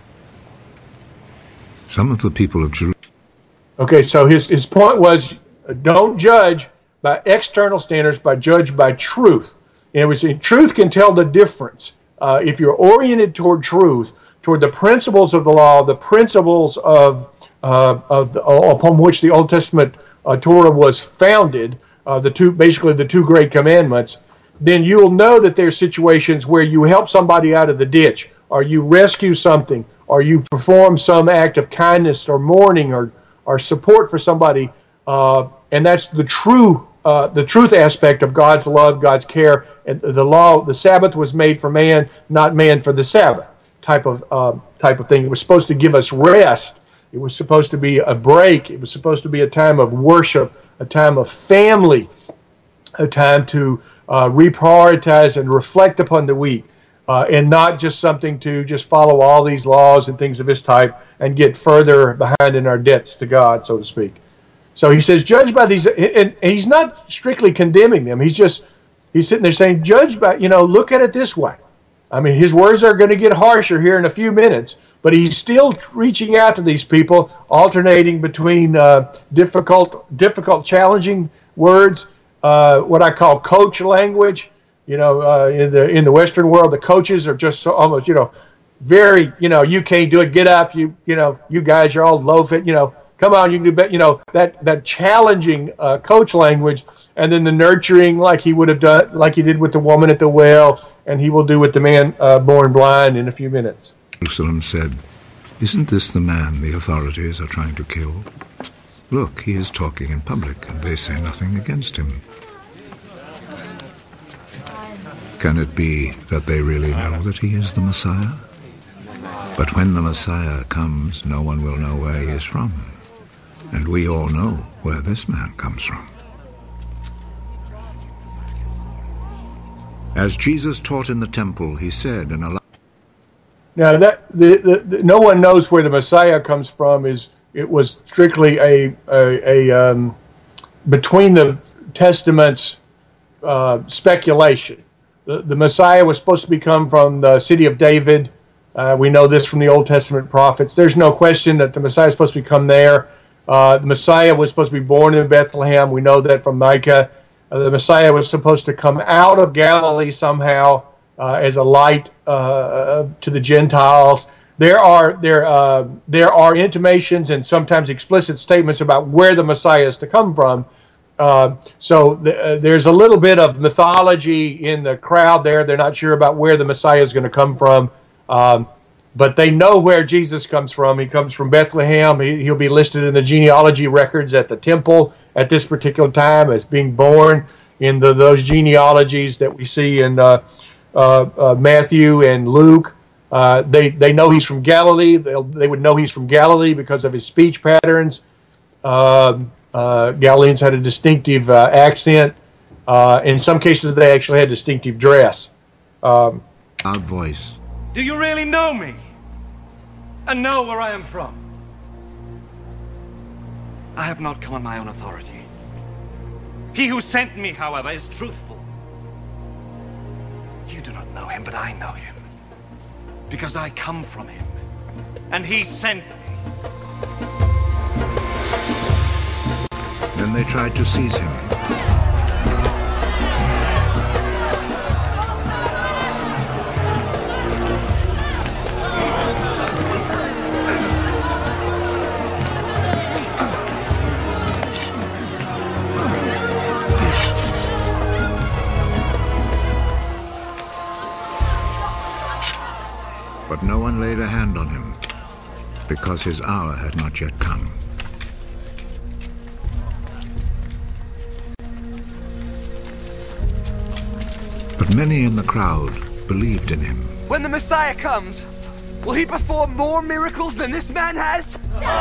Some of the people of Jerusalem. Okay, so his, his point was, don't judge by external standards, but judge by truth. And it was, truth can tell the difference. Uh, if you're oriented toward truth, toward the principles of the law, the principles of, uh, of the, upon which the Old Testament uh, Torah was founded, uh, the two basically the two great commandments, then you'll know that there's situations where you help somebody out of the ditch, or you rescue something, or you perform some act of kindness or mourning or, or support for somebody, uh, and that's the true uh, the truth aspect of God's love, God's care. And the law, the Sabbath was made for man, not man for the Sabbath type of uh, type of thing. It was supposed to give us rest. It was supposed to be a break. It was supposed to be a time of worship, a time of family, a time to uh, reprioritize and reflect upon the week, uh, and not just something to just follow all these laws and things of this type and get further behind in our debts to God, so to speak. So he says, judge by these, and he's not strictly condemning them. He's just, he's sitting there saying, judge by, you know, look at it this way. I mean, his words are going to get harsher here in a few minutes, but he's still reaching out to these people, alternating between uh, difficult, difficult, challenging words, uh, what I call coach language. You know, uh, in the in the Western world, the coaches are just so almost, you know, very, you know, you can't do it. Get up, you, you know, you guys are all low fit. You know, come on, you can do better. You know, that that challenging uh, coach language, and then the nurturing, like he would have done, like he did with the woman at the well, and he will do with the man uh, born blind in a few minutes. Jerusalem said, "Isn't this the man the authorities are trying to kill? Look, he is talking in public, and they say nothing against him." Can it be that they really know that he is the Messiah? But when the Messiah comes, no one will know where he is from. And we all know where this man comes from. As Jesus taught in the temple, he said in a loud... Now, that the, the, the, no one knows where the Messiah comes from. Is it was strictly a, a, a um, between the Testaments uh, speculation. The, the Messiah was supposed to become from the city of David. Uh, we know this from the Old Testament prophets. There's no question that the Messiah is supposed to become there. Uh, the Messiah was supposed to be born in Bethlehem. We know that from Micah. Uh, the Messiah was supposed to come out of Galilee somehow uh, as a light uh, to the Gentiles. There are there uh, there are intimations and sometimes explicit statements about where the Messiah is to come from. Uh, so the, uh, there's a little bit of mythology in the crowd there. They're not sure about where the Messiah is going to come from. Um, but they know where Jesus comes from. He comes from Bethlehem. He, he'll be listed in the genealogy records at the temple at this particular time as being born in the, those genealogies that we see in uh, uh, uh, Matthew and Luke. Uh, they, they know he's from Galilee. They'll, they would know he's from Galilee because of his speech patterns. Um, Uh, Galileans had a distinctive uh, accent. Uh, in some cases, they actually had distinctive dress. Um, loud voice, Do you really know me? And know where I am from? I have not come on my own authority. He who sent me, however, is truthful. You do not know him, but I know him. Because I come from him. And he sent me. Then they tried to seize him. But no one laid a hand on him, because his hour had not yet come. But many in the crowd believed in him. When the Messiah comes, will he perform more miracles than this man has?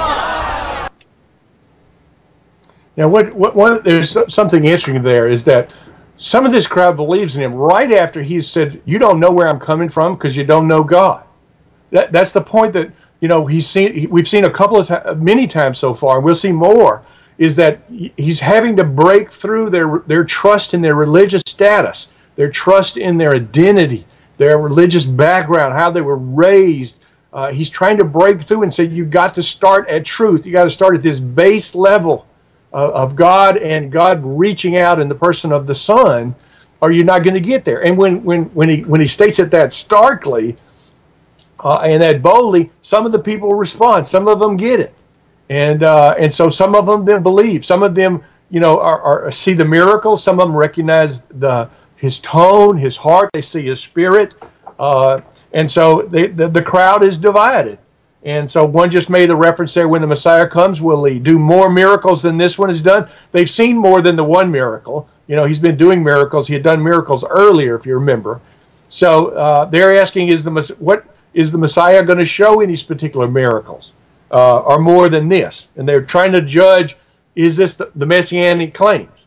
Now, what, what, one, there's something interesting there is that some of this crowd believes in him right after he said, you don't know where I'm coming from because you don't know God. That, that's the point that, you know, he's seen, he, we've seen a couple of times, many times so far, and we'll see more, is that he's having to break through their, their trust in their religious status, their trust in their identity, their religious background, how they were raised. Uh, he's trying to break through and say, you've got to start at truth. You got to start at this base level of, of God and God reaching out in the person of the Son, or you're not going to get there. And when, when, when, he, when he states it that starkly, Uh, and that boldly, some of the people respond. Some of them get it, and uh, and so some of them then believe. Some of them, you know, are, are see the miracles. Some of them recognize the his tone, his heart. They see his spirit, uh, and so they, the the crowd is divided. And so one just made the reference there: when the Messiah comes, will he do more miracles than this one has done? They've seen more than the one miracle. You know, he's been doing miracles. He had done miracles earlier, if you remember. So uh, they're asking: Is the what? Is the Messiah going to show any particular miracles uh, or more than this? And they're trying to judge, is this the, the Messianic claims?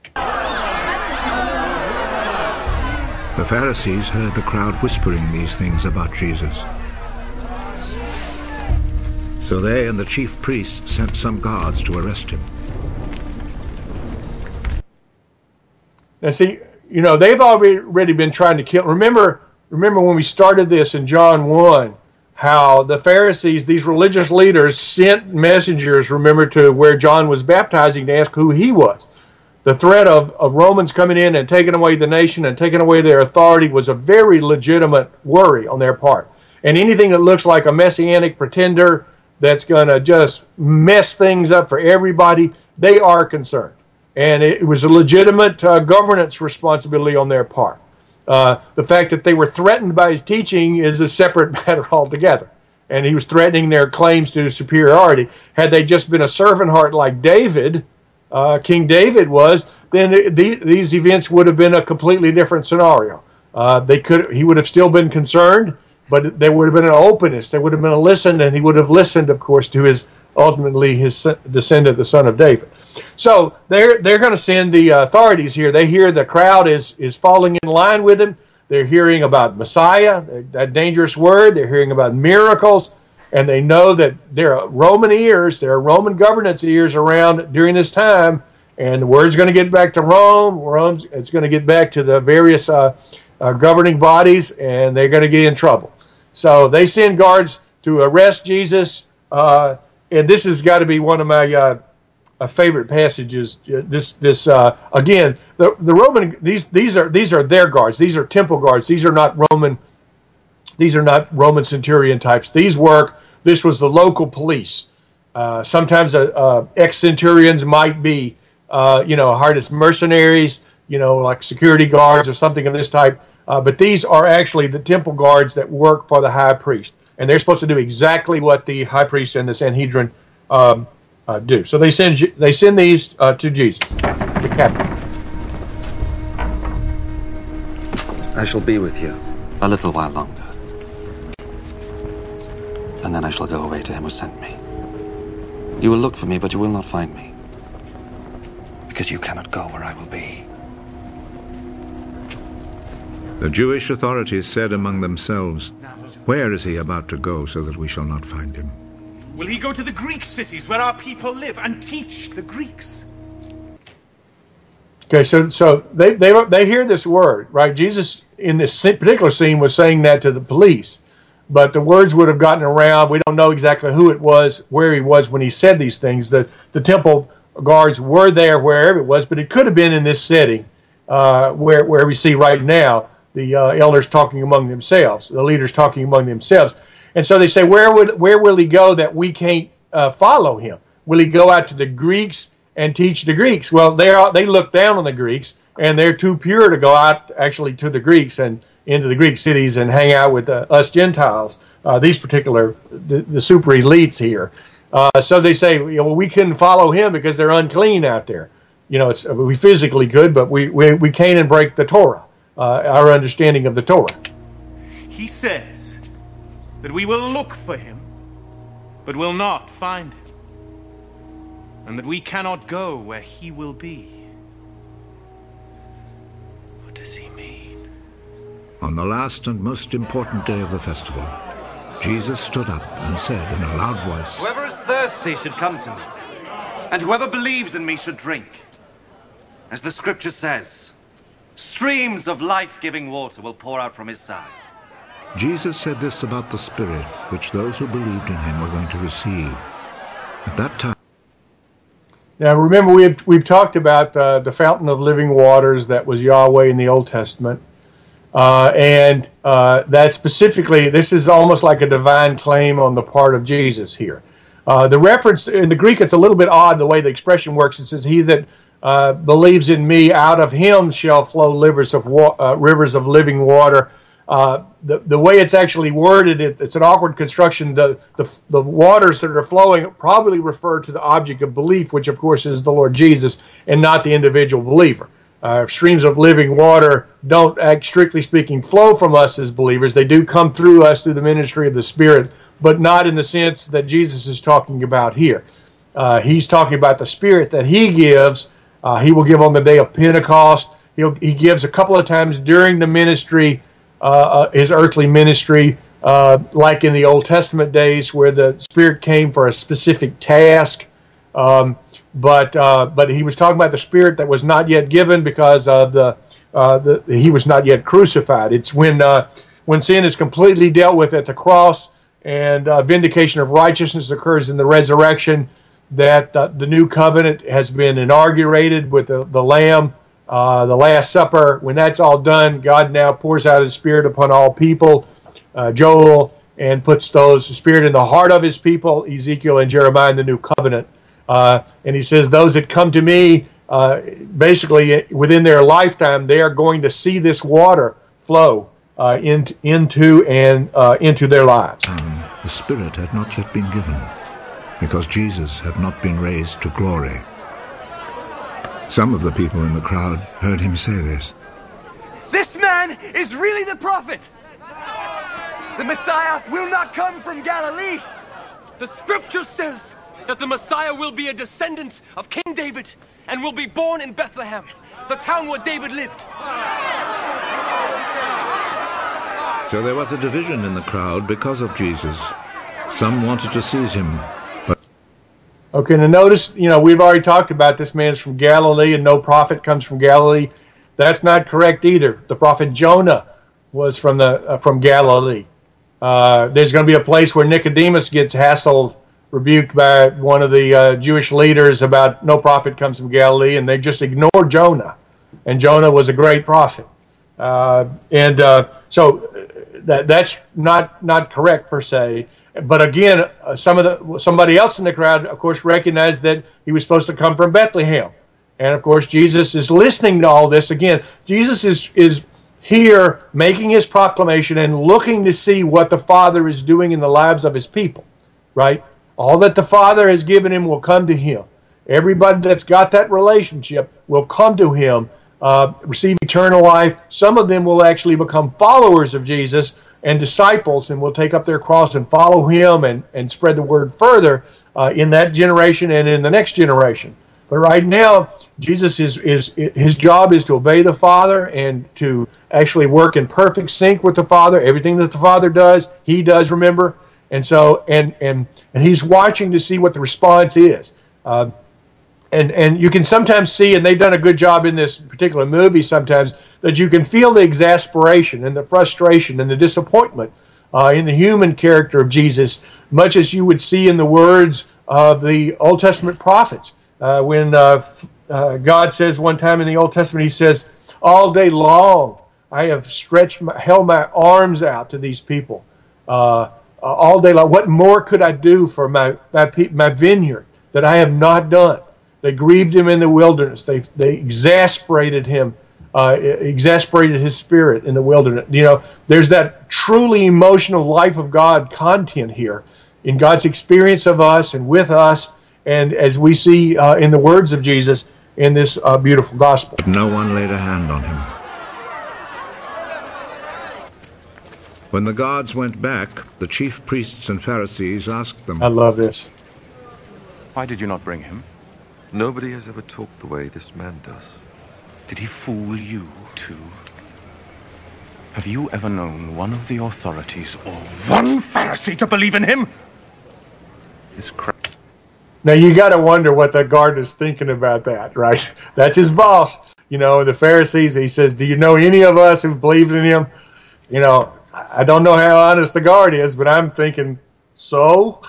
The Pharisees heard the crowd whispering these things about Jesus. So they and the chief priests sent some guards to arrest him. Now see, you know, they've already been trying to kill. Remember, Remember when we started this in John one, how the Pharisees, these religious leaders, sent messengers, remember, to where John was baptizing to ask who he was. The threat of, of Romans coming in and taking away the nation and taking away their authority was a very legitimate worry on their part. And anything that looks like a messianic pretender that's going to just mess things up for everybody, they are concerned. And it was a legitimate uh, governance responsibility on their part. Uh, the fact that they were threatened by his teaching is a separate matter altogether. And he was threatening their claims to superiority. Had they just been a servant heart like David, uh, King David was, then the, these events would have been a completely different scenario. Uh, they could, he would have still been concerned, but there would have been an openness. There would have been a listen, and he would have listened, of course, to his ultimately his descendant, the son of David. So they're they're going to send the authorities here. They hear the crowd is is falling in line with him. They're hearing about Messiah, that dangerous word. They're hearing about miracles, and they know that there are Roman ears, there are Roman governance ears around during this time, and the word's going to get back to Rome. Rome's it's going to get back to the various uh, uh, governing bodies, and they're going to get in trouble. So they send guards to arrest Jesus, uh, and this has got to be one of my Uh, Uh, favorite passages. This, this uh, again, the the Roman these these are these are their guards. These are temple guards. These are not Roman. These are not Roman centurion types. These work. This was the local police. Uh, sometimes uh, uh, ex centurions might be, uh, you know, hired as mercenaries. You know, like security guards or something of this type. Uh, but these are actually the temple guards that work for the high priest, and they're supposed to do exactly what the high priest and the Sanhedrin Um, Uh, do. So they send they send these uh, to Jesus, the captain. I shall be with you a little while longer. And then I shall go away to him who sent me. You will look for me, but you will not find me. Because you cannot go where I will be. The Jewish authorities said among themselves, Where is he about to go so that we shall not find him? Will he go to the Greek cities where our people live and teach the Greeks? Okay, so so they they they hear this word, right? Jesus in this particular scene was saying that to the police, but the words would have gotten around. We don't know exactly who it was, where he was when he said these things. The the temple guards were there wherever it was, but it could have been in this setting uh, where where we see right now the uh, elders talking among themselves, the leaders talking among themselves, and so they say, where would where will he go that we can't uh, follow him? Will he go out to the Greeks and teach the Greeks? Well, they are, they look down on the Greeks, and they're too pure to go out actually to the Greeks and into the Greek cities and hang out with uh, us Gentiles, uh, these particular, the, the super elites here. Uh, so they say, you know, well, we couldn't follow him because they're unclean out there. You know, it's, we physically could, but we, we, we can't and break the Torah, uh, our understanding of the Torah. He says that we will look for him, but will not find him, and that we cannot go where he will be. What does he mean? On the last and most important day of the festival, Jesus stood up and said in a loud voice, "Whoever is thirsty should come to me, and whoever believes in me should drink. As the scripture says, streams of life-giving water will pour out from his side." Jesus said this about the Spirit, which those who believed in him were going to receive. At that time, now, remember, we've, we've talked about uh, the fountain of living waters that was Yahweh in the Old Testament. Uh, and uh, that specifically, this is almost like a divine claim on the part of Jesus here. Uh, the reference, in the Greek, it's a little bit odd the way the expression works. It says, he that uh, believes in me, out of him shall flow rivers of, wa- uh, rivers of living water. Uh, the, the way it's actually worded, it, it's an awkward construction. The, the the waters that are flowing probably refer to the object of belief, which of course is the Lord Jesus, and not the individual believer. Uh, streams of living water don't, act, strictly speaking, flow from us as believers. They do come through us through the ministry of the Spirit, but not in the sense that Jesus is talking about here. Uh, he's talking about the Spirit that he gives. Uh, he will give on the day of Pentecost. He'll, he gives a couple of times during the ministry, Uh, his earthly ministry, uh, like in the Old Testament days where the Spirit came for a specific task. Um, but uh, but he was talking about the Spirit that was not yet given because of the, uh, the he was not yet crucified. It's when uh, when sin is completely dealt with at the cross and uh, vindication of righteousness occurs in the resurrection, that uh, the new covenant has been inaugurated with the, the Lamb. Uh, the Last Supper, when that's all done, God now pours out his Spirit upon all people, uh, Joel, and puts those Spirit in the heart of his people, Ezekiel and Jeremiah in the New Covenant. Uh, and he says, those that come to me, uh, basically within their lifetime, they are going to see this water flow uh, into, into, and, uh, into their lives. Um, the Spirit had not yet been given, because Jesus had not been raised to glory. Some of the people in the crowd heard him say this. This man is really the prophet! The Messiah will not come from Galilee! The scripture says that the Messiah will be a descendant of King David and will be born in Bethlehem, the town where David lived. So there was a division in the crowd because of Jesus. Some wanted to seize him. Okay, now notice, you know, we've already talked about this man's from Galilee and no prophet comes from Galilee. That's not correct either. The prophet Jonah was from the uh, from Galilee. Uh, there's going to be a place where Nicodemus gets hassled, rebuked by one of the uh, Jewish leaders about no prophet comes from Galilee, and they just ignore Jonah. And Jonah was a great prophet. Uh, and uh, so that that's not, not correct per se. But again, uh, some of the somebody else in the crowd, of course, recognized that he was supposed to come from Bethlehem, and of course, Jesus is listening to all this. Again, Jesus is is here making his proclamation and looking to see what the Father is doing in the lives of his people. Right? All that the Father has given him will come to him. Everybody that's got that relationship will come to him, uh, receive eternal life. Some of them will actually become followers of Jesus and disciples, and will take up their cross and follow him and, and spread the word further uh, in that generation and in the next generation. But right now, Jesus is, is his job is to obey the Father and to actually work in perfect sync with the Father. Everything that the Father does, he does, remember? And so, and and and he's watching to see what the response is. Uh, and and you can sometimes see, and they've done a good job in this particular movie sometimes, that you can feel the exasperation and the frustration and the disappointment uh, in the human character of Jesus, much as you would see in the words of the Old Testament prophets. Uh, when uh, uh, God says one time in the Old Testament, he says, all day long I have stretched, my, held my arms out to these people. Uh, uh, all day long. What more could I do for my, my, my vineyard that I have not done? They grieved him in the wilderness. They, they exasperated him, uh, exasperated his spirit in the wilderness. You know, there's that truly emotional life of God content here in God's experience of us and with us. And as we see uh, in the words of Jesus in this uh, beautiful gospel. No one laid a hand on him. When the guards went back, the chief priests and Pharisees asked them, I love this. Why did you not bring him? Nobody has ever talked the way this man does. Did he fool you, too? Have you ever known one of the authorities or one Pharisee to believe in him? This crap. Now, you got to wonder what the guard is thinking about that, right? That's his boss. You know, the Pharisees, he says, do you know any of us who believed in him? You know, I don't know how honest the guard is, but I'm thinking, so?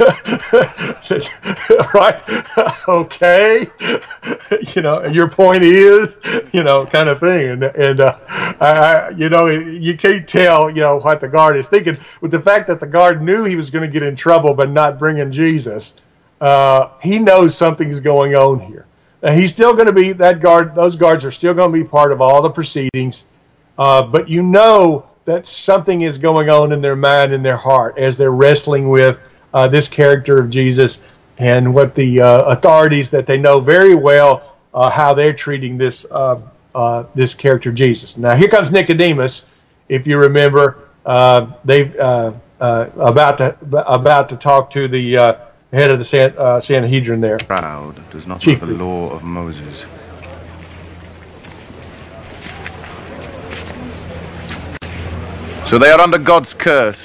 Right? Okay. You know, your point is, you know, kind of thing. And, and uh, I, I, you know, you can't tell, you know, what the guard is thinking. With the fact that the guard knew he was going to get in trouble by not bringing Jesus, uh, he knows something's going on here. And he's still going to be, that guard, those guards are still going to be part of all the proceedings. Uh, but you know that something is going on in their mind and their heart as they're wrestling with uh, this character of Jesus and what the uh, authorities that they know very well uh, how they're treating this uh, uh, this character of Jesus. Now here comes Nicodemus, if you remember, uh, they uh, uh, about to about to talk to the uh, head of the San, uh, Sanhedrin there. Crowd does not Chief know the law of Moses. So they are under God's curse.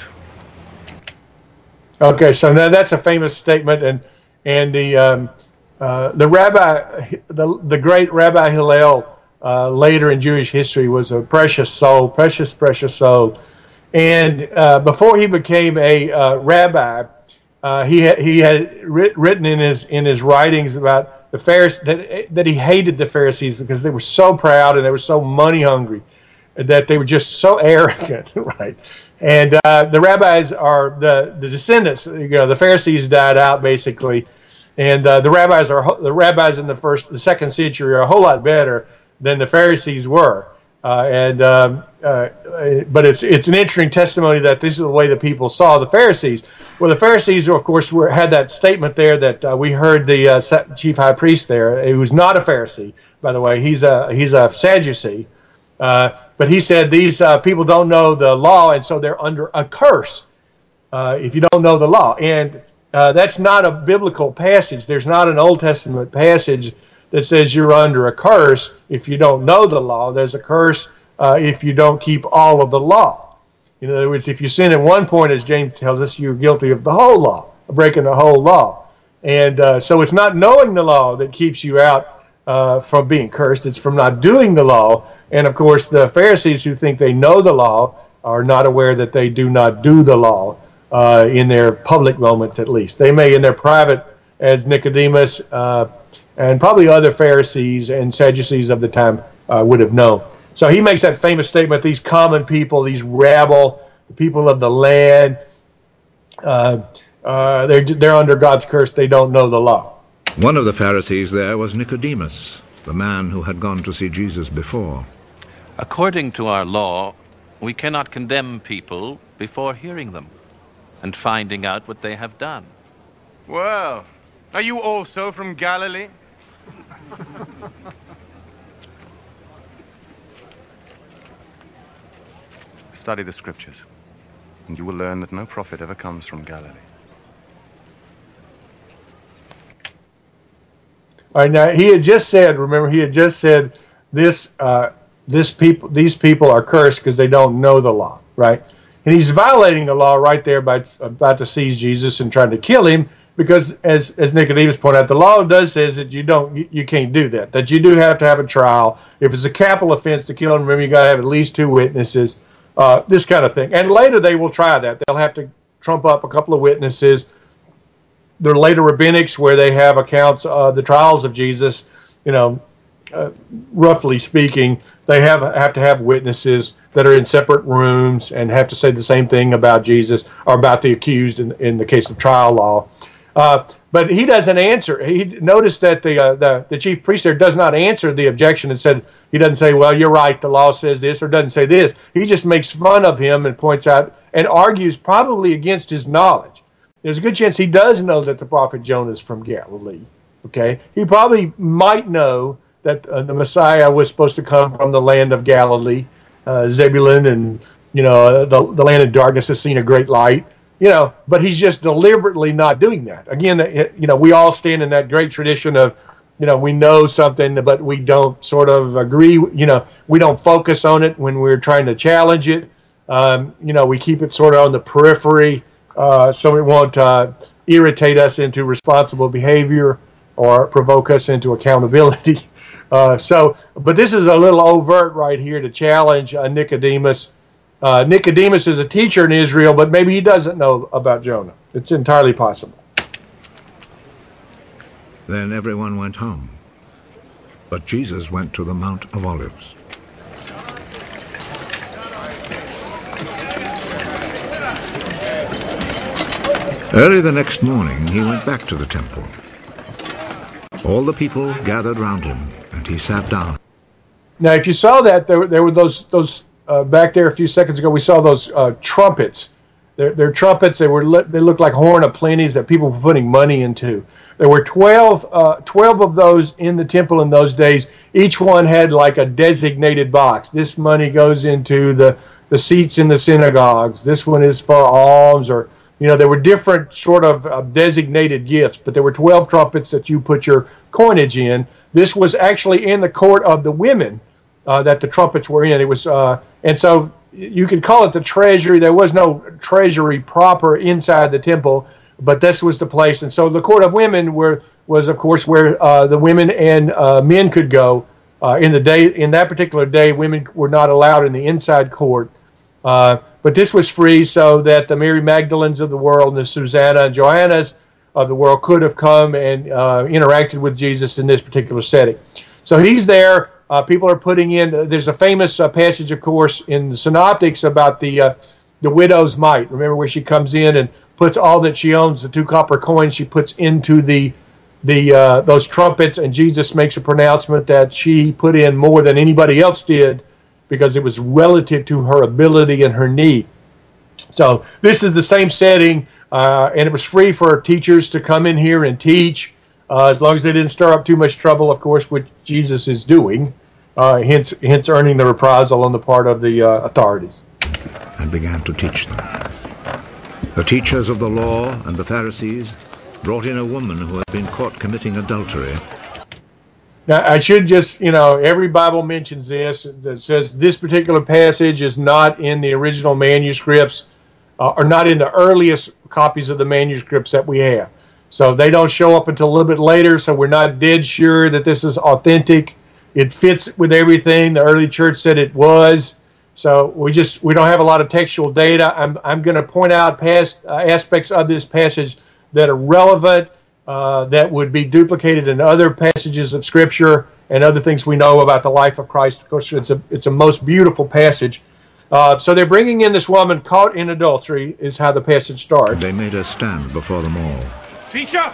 Okay, so now that's a famous statement, and and the um, uh, the rabbi, the the great Rabbi Hillel, uh, later in Jewish history was a precious soul, precious precious soul, and uh, before he became a uh, rabbi, uh, he had, he had writ, written in his in his writings about the Pharisees that that he hated the Pharisees because they were so proud and they were so money hungry, that they were just so arrogant, right? And uh, the rabbis are the, the descendants. You know, the Pharisees died out basically, and uh, the rabbis are the rabbis in the first, the second century are a whole lot better than the Pharisees were. Uh, and um, uh, but it's it's an interesting testimony that this is the way the people saw the Pharisees. Well, the Pharisees, of course, were, had that statement there that uh, we heard the uh, chief high priest there. He was not a Pharisee, by the way. He's a he's a Sadducee. Uh, but he said these uh, people don't know the law, and so they're under a curse uh, if you don't know the law. And uh, that's not a biblical passage. There's not an Old Testament passage that says you're under a curse if you don't know the law. There's a curse uh, if you don't keep all of the law. In other words, if you sin at one point, as James tells us, you're guilty of the whole law, breaking the whole law. And uh, so it's not knowing the law that keeps you out uh, from being cursed. It's from not doing the law. And, of course, the Pharisees who think they know the law are not aware that they do not do the law uh, in their public moments, at least. They may in their private, as Nicodemus uh, and probably other Pharisees and Sadducees of the time uh, would have known. So he makes that famous statement, these common people, these rabble, the people of the land, uh, uh, they're, they're under God's curse. They don't know the law. One of the Pharisees there was Nicodemus, the man who had gone to see Jesus before. According to our law, we cannot condemn people before hearing them and finding out what they have done. Well, are you also from Galilee? Study the scriptures, and you will learn that no prophet ever comes from Galilee. All right, now he had just said, remember, he had just said, this, uh, this people, these people are cursed because they don't know the law, right? And he's violating the law right there by about to seize Jesus and trying to kill him, because as as Nicodemus pointed out, the law does says that you don't you, you can't do that. That you do have to have a trial. If it's a capital offense to kill him, remember you got to have at least two witnesses. Uh, this kind of thing. And later they will try that. They'll have to trump up a couple of witnesses. There are later rabbinics where they have accounts of the trials of Jesus. You know, uh, roughly speaking, they have have to have witnesses that are in separate rooms and have to say the same thing about Jesus or about the accused in, in the case of trial law. Uh, but he doesn't answer. He noticed that the, uh, the the chief priest there does not answer the objection and said, he doesn't say, well, you're right, the law says this, or doesn't say this. He just makes fun of him and points out and argues probably against his knowledge. There's a good chance he does know that the prophet Jonah is from Galilee. Okay, he probably might know that uh, the Messiah was supposed to come from the land of Galilee. Uh, Zebulun and, you know, the, the land of darkness has seen a great light, you know, but he's just deliberately not doing that. Again, you know, we all stand in that great tradition of, you know, we know something, but we don't sort of agree, you know, we don't focus on it when we're trying to challenge it. Um, you know, we keep it sort of on the periphery uh, so it won't uh, irritate us into responsible behavior or provoke us into accountability. Uh, so, but this is a little overt right here to challenge uh, Nicodemus. Uh, Nicodemus is a teacher in Israel, but maybe he doesn't know about Jonah. It's entirely possible. Then everyone went home, but Jesus went to the Mount of Olives. Early the next morning, he went back to the temple. All the people gathered round him, and he sat down. Now, if you saw that, there, there were those, those uh, back there a few seconds ago, we saw those uh, trumpets. They're, they're trumpets. They, were they looked like horn of plenties that people were putting money into. There were twelve, uh, twelve of those in the temple in those days. Each one had like a designated box. This money goes into the, the seats in the synagogues. This one is for alms, or, you know, there were different sort of uh, designated gifts, but there were twelve trumpets that you put your coinage in. This was actually in the court of the women uh, that the trumpets were in. It was, uh, and so you could call it the treasury. There was no treasury proper inside the temple, but this was the place. And so the court of women were was, of course, where uh, the women and uh, men could go. Uh, in the day, in that particular day, women were not allowed in the inside court. Uh, but this was free, so that the Mary Magdalenes of the world and the Susanna and Joannas of the world could have come and uh, interacted with Jesus in this particular setting. So he's there. Uh, people are putting in. Uh, there's a famous uh, passage, of course, in the Synoptics about the uh, the widow's mite. Remember where she comes in and puts all that she owns, the two copper coins, she puts into the the uh, those trumpets, and Jesus makes a pronouncement that she put in more than anybody else did because it was relative to her ability and her need. So this is the same setting, uh, and it was free for teachers to come in here and teach, uh, as long as they didn't stir up too much trouble, of course, which Jesus is doing, uh, hence, hence earning the reprisal on the part of the uh, authorities. And began to teach them. The teachers of the law and the Pharisees brought in a woman who had been caught committing adultery. Now, I should just, you know, every Bible mentions this, that says this particular passage is not in the original manuscripts, uh, or not in the earliest copies of the manuscripts that we have. So they don't show up until a little bit later, so we're not dead sure that this is authentic. It fits with everything the early church said it was. So we just, we don't have a lot of textual data. I'm, I'm going to point out past uh, aspects of this passage that are relevant, Uh, that would be duplicated in other passages of Scripture and other things we know about the life of Christ. Of course, it's a it's a most beautiful passage. Uh, so they're bringing in this woman caught in adultery, is how the passage starts. They made her stand before them all. Teacher!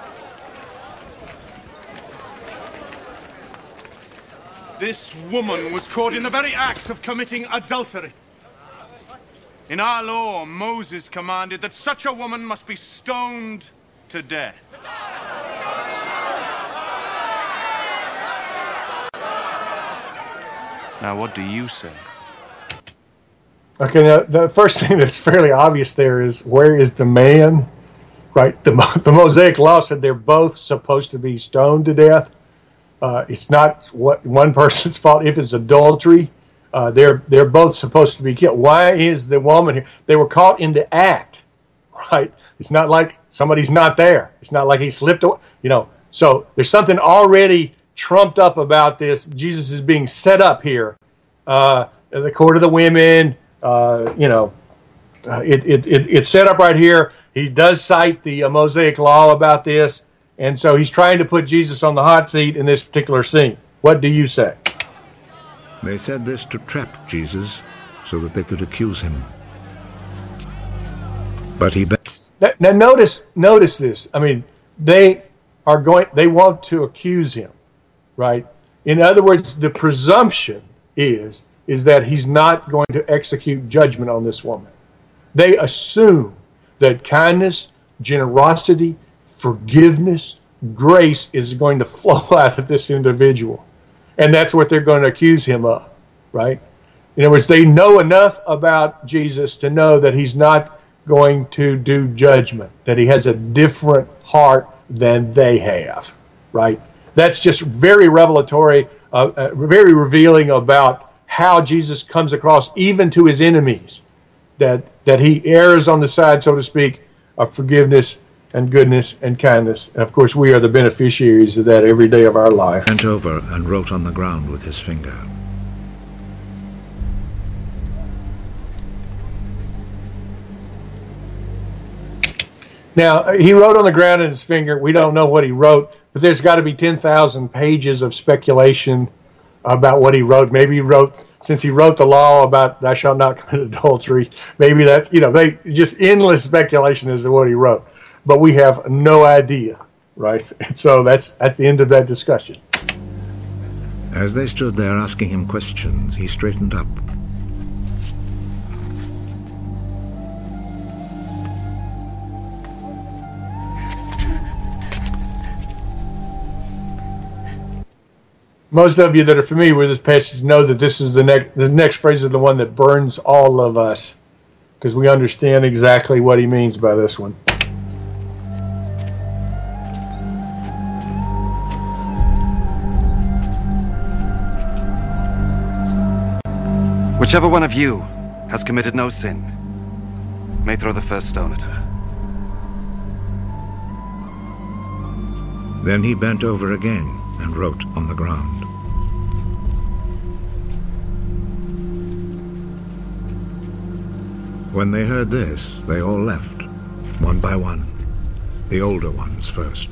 This woman was caught in the very act of committing adultery. In our law, Moses commanded that such a woman must be stoned to death. Now, what do you say? Okay, now the first thing that's fairly obvious there is, where is the man? right? The, the Mosaic Law said they're both supposed to be stoned to death. Uh, it's not what one person's fault if it's adultery. Uh, they're they're both supposed to be killed. Why is the woman here? They were caught in the act, right? It's not like somebody's not there. It's not like he slipped away, you know. So there's something already trumped up about this. Jesus is being set up here. Uh, the court of the women, uh, you know, uh, it, it, it, it's set up right here. He does cite the uh, Mosaic Law about this. And so he's trying to put Jesus on the hot seat in this particular scene. What do you say? They said this to trap Jesus so that they could accuse him. But he... Now, now notice, notice this. I mean, they are going, they want to accuse him, right? In other words, the presumption is, is that he's not going to execute judgment on this woman. They assume that kindness, generosity, forgiveness, grace is going to flow out of this individual. And that's what they're going to accuse him of, right? In other words, they know enough about Jesus to know that he's not going to do judgment, that he has a different heart than they have, right? That's just very revelatory, uh, uh, very revealing about how Jesus comes across even to his enemies, that, that he errs on the side, so to speak, of forgiveness and goodness and kindness. And of course, we are the beneficiaries of that every day of our life. Bent over and wrote on the ground with his finger. Now, he wrote on the ground in his finger. We don't know what he wrote, but there's got to be ten thousand pages of speculation about what he wrote. Maybe he wrote, since he wrote the law about thou shalt not commit adultery, maybe that's, you know, they just endless speculation as to what he wrote. But we have no idea, right? And so that's, that's the end of that discussion. As they stood there asking him questions, he straightened up. Most of you that are familiar with this passage know that this is the next, the next phrase is the one that burns all of us, because we understand exactly what he means by this one. Whichever one of you has committed no sin may throw the first stone at her. Then he bent over again and wrote on the ground. When they heard this, they all left, one by one, the older ones first.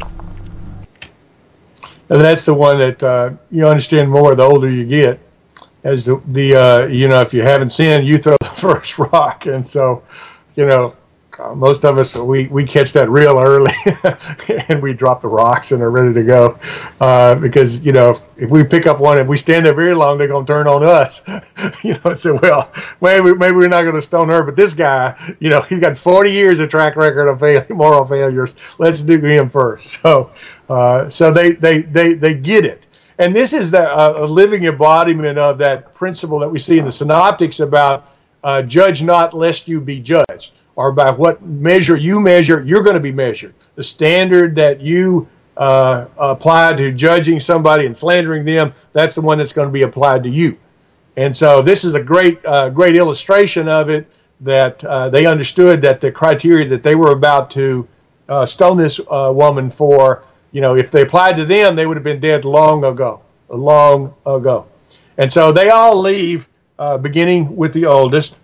And that's the one that uh, you understand more the older you get. As the, the uh, you know, if you haven't sinned, you throw the first rock. And so, you know, uh, most of us, we, we catch that real early and we drop the rocks and are ready to go. Uh, because, you know, if we pick up one, if we stand there very long, they're going to turn on us. You know, and say, well, maybe, maybe we're not going to stone her, but this guy, you know, he's got forty years of track record of fail, moral failures. Let's do him first. So, uh, so they, they, they, they get it. And this is the, uh, a living embodiment of that principle that we see in the Synoptics about uh, judge not lest you be judged, or by what measure you measure, you're going to be measured. The standard that you uh, apply to judging somebody and slandering them, that's the one that's going to be applied to you. And so this is a great, uh, great illustration of it, that uh, they understood that the criteria that they were about to uh, stone this uh, woman for, you know, if they applied to them, they would have been dead long ago, long ago. And so they all leave, uh, beginning with the oldest.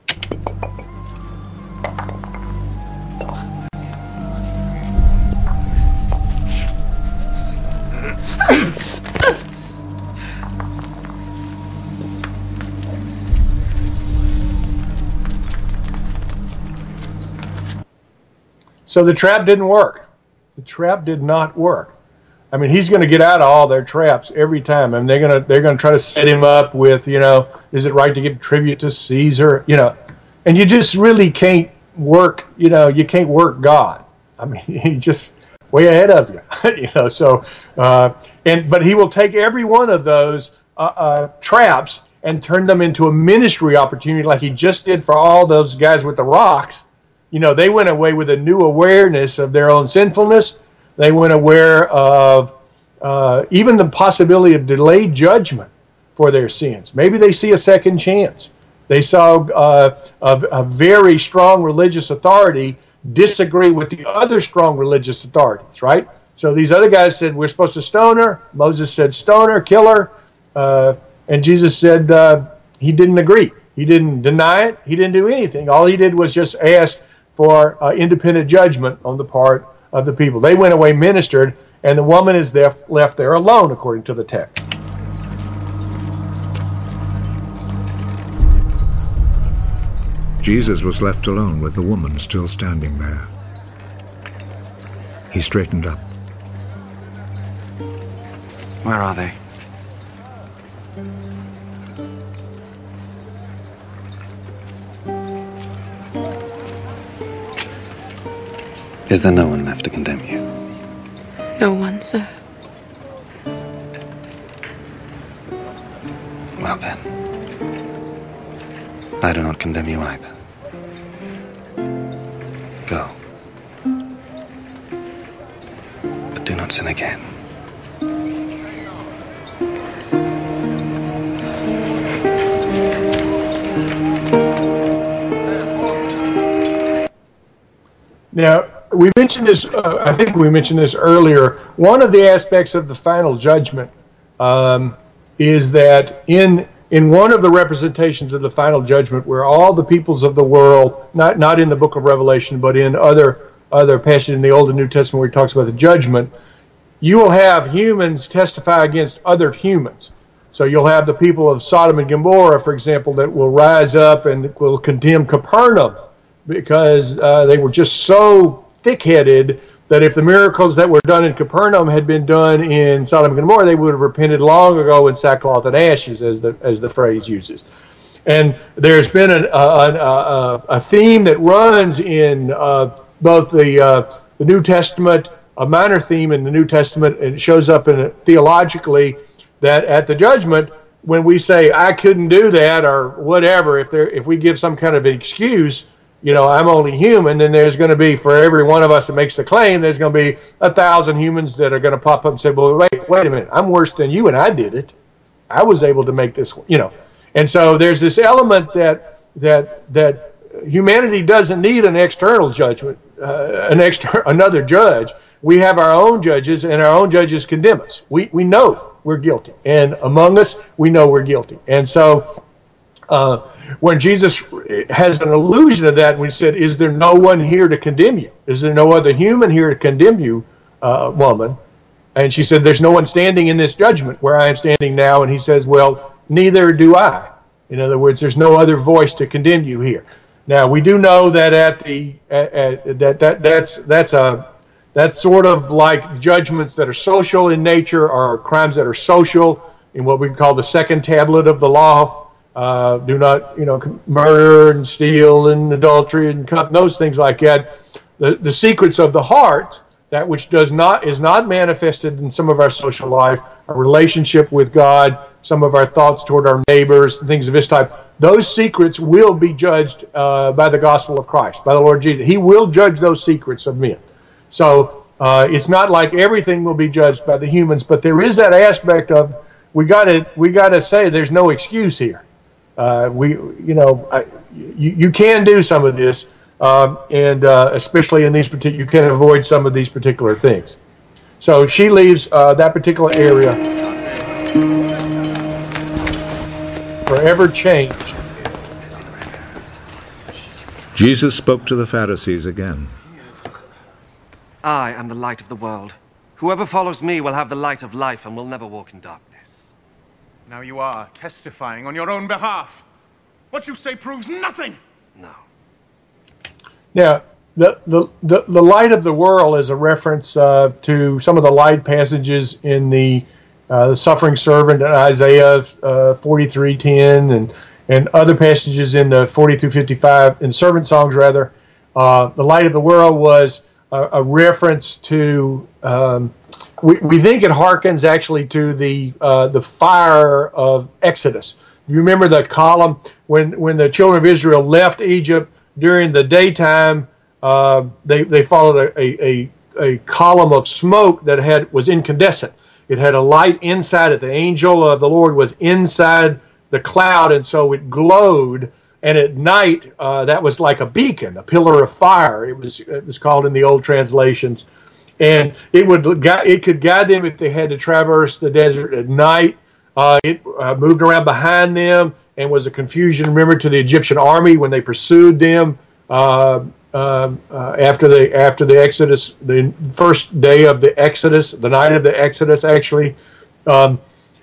So the trap didn't work. The trap did not work. I mean, he's going to get out of all their traps every time. I mean, they're going to they're going to try to set him up with, you know, is it right to give tribute to Caesar? You know, and you just really can't work. You know, you can't work God. I mean, he's just way ahead of you. You know, so uh, and but he will take every one of those uh, uh, traps and turn them into a ministry opportunity, like he just did for all those guys with the rocks. You know, they went away with a new awareness of their own sinfulness. They went aware of uh, even the possibility of delayed judgment for their sins. Maybe they see a second chance. They saw uh, a, a very strong religious authority disagree with the other strong religious authorities, right? So these other guys said, we're supposed to stone her. Moses said, stone her, kill her. Uh, and Jesus said uh, he didn't agree. He didn't deny it. He didn't do anything. All he did was just ask for uh, independent judgment on the part of the people. They went away, ministered, and the woman is left, left there alone, according to the text. Jesus was left alone with the woman still standing there. He straightened up. Where are they? Is there no one left to condemn you? No one, sir. Well then, I do not condemn you either. Go. But do not sin again. Now, we mentioned this, uh, I think we mentioned this earlier. One of the aspects of the final judgment um, is that in in one of the representations of the final judgment, where all the peoples of the world, not not in the book of Revelation, but in other other passages in the Old and New Testament where he talks about the judgment, you will have humans testify against other humans. So you'll have the people of Sodom and Gomorrah, for example, that will rise up and will condemn Capernaum because uh, they were just so thick-headed that if the miracles that were done in Capernaum had been done in Sodom and Gomorrah, they would have repented long ago in sackcloth and ashes, as the as the phrase uses. And there's been an, a, a, a theme that runs in uh, both the uh, the New Testament, a minor theme in the New Testament, and it shows up in it theologically, that at the judgment, when we say I couldn't do that or whatever, if there if we give some kind of an excuse, you know, I'm only human, then there's going to be, for every one of us that makes the claim, there's going to be a thousand humans that are going to pop up and say, well, wait, wait a minute, I'm worse than you and I did it. I was able to make this, you know. And so there's this element that that that humanity doesn't need an external judgment, uh, an extra, another judge. We have our own judges, and our own judges condemn us. We we know we're guilty, and among us, we know we're guilty. And so uh, when Jesus has an allusion to that, we said, is there no one here to condemn you? Is there no other human here to condemn you, uh, woman? And she said, there's no one standing in this judgment where I am standing now. And he says, well, neither do I. In other words, there's no other voice to condemn you here. Now, we do know that at the at, at, that that that's that's a that's sort of like judgments that are social in nature, or crimes that are social in what we call the second tablet of the law. Uh, do not, you know, murder and steal and adultery and cut, those things like that. The the secrets of the heart, that which does not is not manifested in some of our social life, our relationship with God, some of our thoughts toward our neighbors, and things of this type. Those secrets will be judged uh, by the gospel of Christ, by the Lord Jesus. He will judge those secrets of men. So uh, it's not like everything will be judged by the humans, but there is that aspect of we got to we got to say there's no excuse here. Uh, we, you know, I, you, you can do some of this, um, and uh, especially in these particular, you can avoid some of these particular things. So she leaves uh, that particular area forever changed. Jesus spoke to the Pharisees again. I am the light of the world. Whoever follows me will have the light of life and will never walk in darkness. Now you are testifying on your own behalf. What you say proves nothing. No. Now, the, the, the, the light of the world is a reference uh, to some of the light passages in the, uh, the suffering servant in Isaiah uh, forty-three ten, and, and other passages in the forty through fifty-five, in servant songs rather. Uh, the light of the world was a, a reference to, um, we, we think it harkens actually to the uh, the fire of Exodus. You remember the column when when the children of Israel left Egypt during the daytime, uh, they they followed a, a a column of smoke that had was incandescent. It had a light inside it. The angel of the Lord was inside the cloud, and so it glowed. And at night, uh, that was like a beacon, a pillar of fire. It was it was called in the old translations, and it would it could guide them if they had to traverse the desert at night. Uh, it uh, moved around behind them and was a confusion. Remember, to the Egyptian army when they pursued them uh, uh, uh, after the after the Exodus, the first day of the Exodus, the night of the Exodus, actually. Um,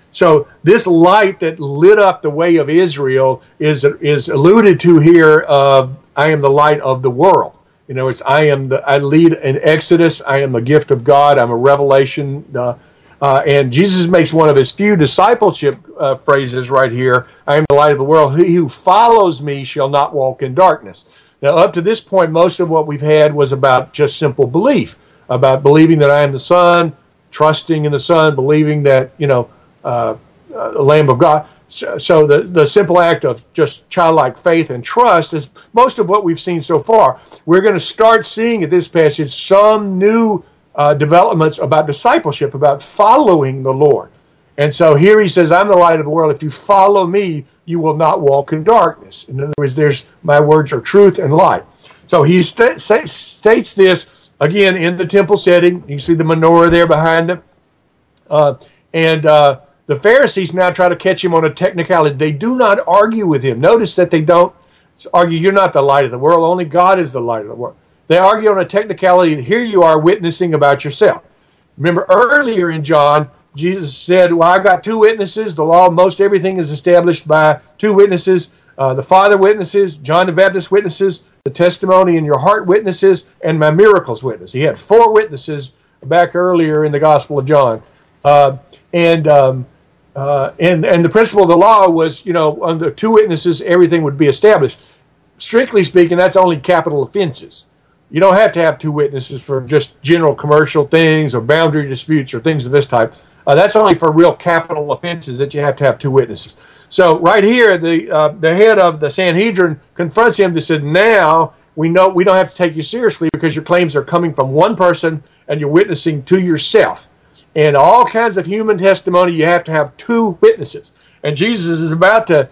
So this light that lit up the way of Israel is is alluded to here of I am the light of the world. You know, it's I am the I lead an Exodus. I am the gift of God. I'm a revelation. Uh, uh, and Jesus makes one of his few discipleship uh, phrases right here. I am the light of the world. He who follows me shall not walk in darkness. Now, up to this point, most of what we've had was about just simple belief, about believing that I am the Son, trusting in the Son, believing that, you know, Uh, uh, the Lamb of God. So, so the, the simple act of just childlike faith and trust is most of what we've seen so far. We're going to start seeing at this passage some new uh, developments about discipleship, about following the Lord. And so here he says, I'm the light of the world. If you follow me, you will not walk in darkness. In other words, there's my words are truth and light. So he st- states this again in the temple setting. You can see the menorah there behind him. Uh, and uh, The Pharisees now try to catch him on a technicality. They do not argue with him. Notice that they don't argue, you're not the light of the world. Only God is the light of the world. They argue on a technicality. Here you are witnessing about yourself. Remember earlier in John, Jesus said, well, I've got two witnesses. The law, most everything is established by two witnesses. Uh, the Father witnesses, John the Baptist witnesses, the testimony in your heart witnesses, and my miracles witness. He had four witnesses back earlier in the Gospel of John. Uh, and... Um, Uh, and, and the principle of the law was, you know, under two witnesses, everything would be established. Strictly speaking, that's only capital offenses. You don't have to have two witnesses for just general commercial things or boundary disputes or things of this type. Uh, that's only for real capital offenses that you have to have two witnesses. So right here, the uh, the head of the Sanhedrin confronts him. They said, now we know we don't have to take you seriously because your claims are coming from one person and you're witnessing to yourself. And all kinds of human testimony, you have to have two witnesses. And Jesus is about to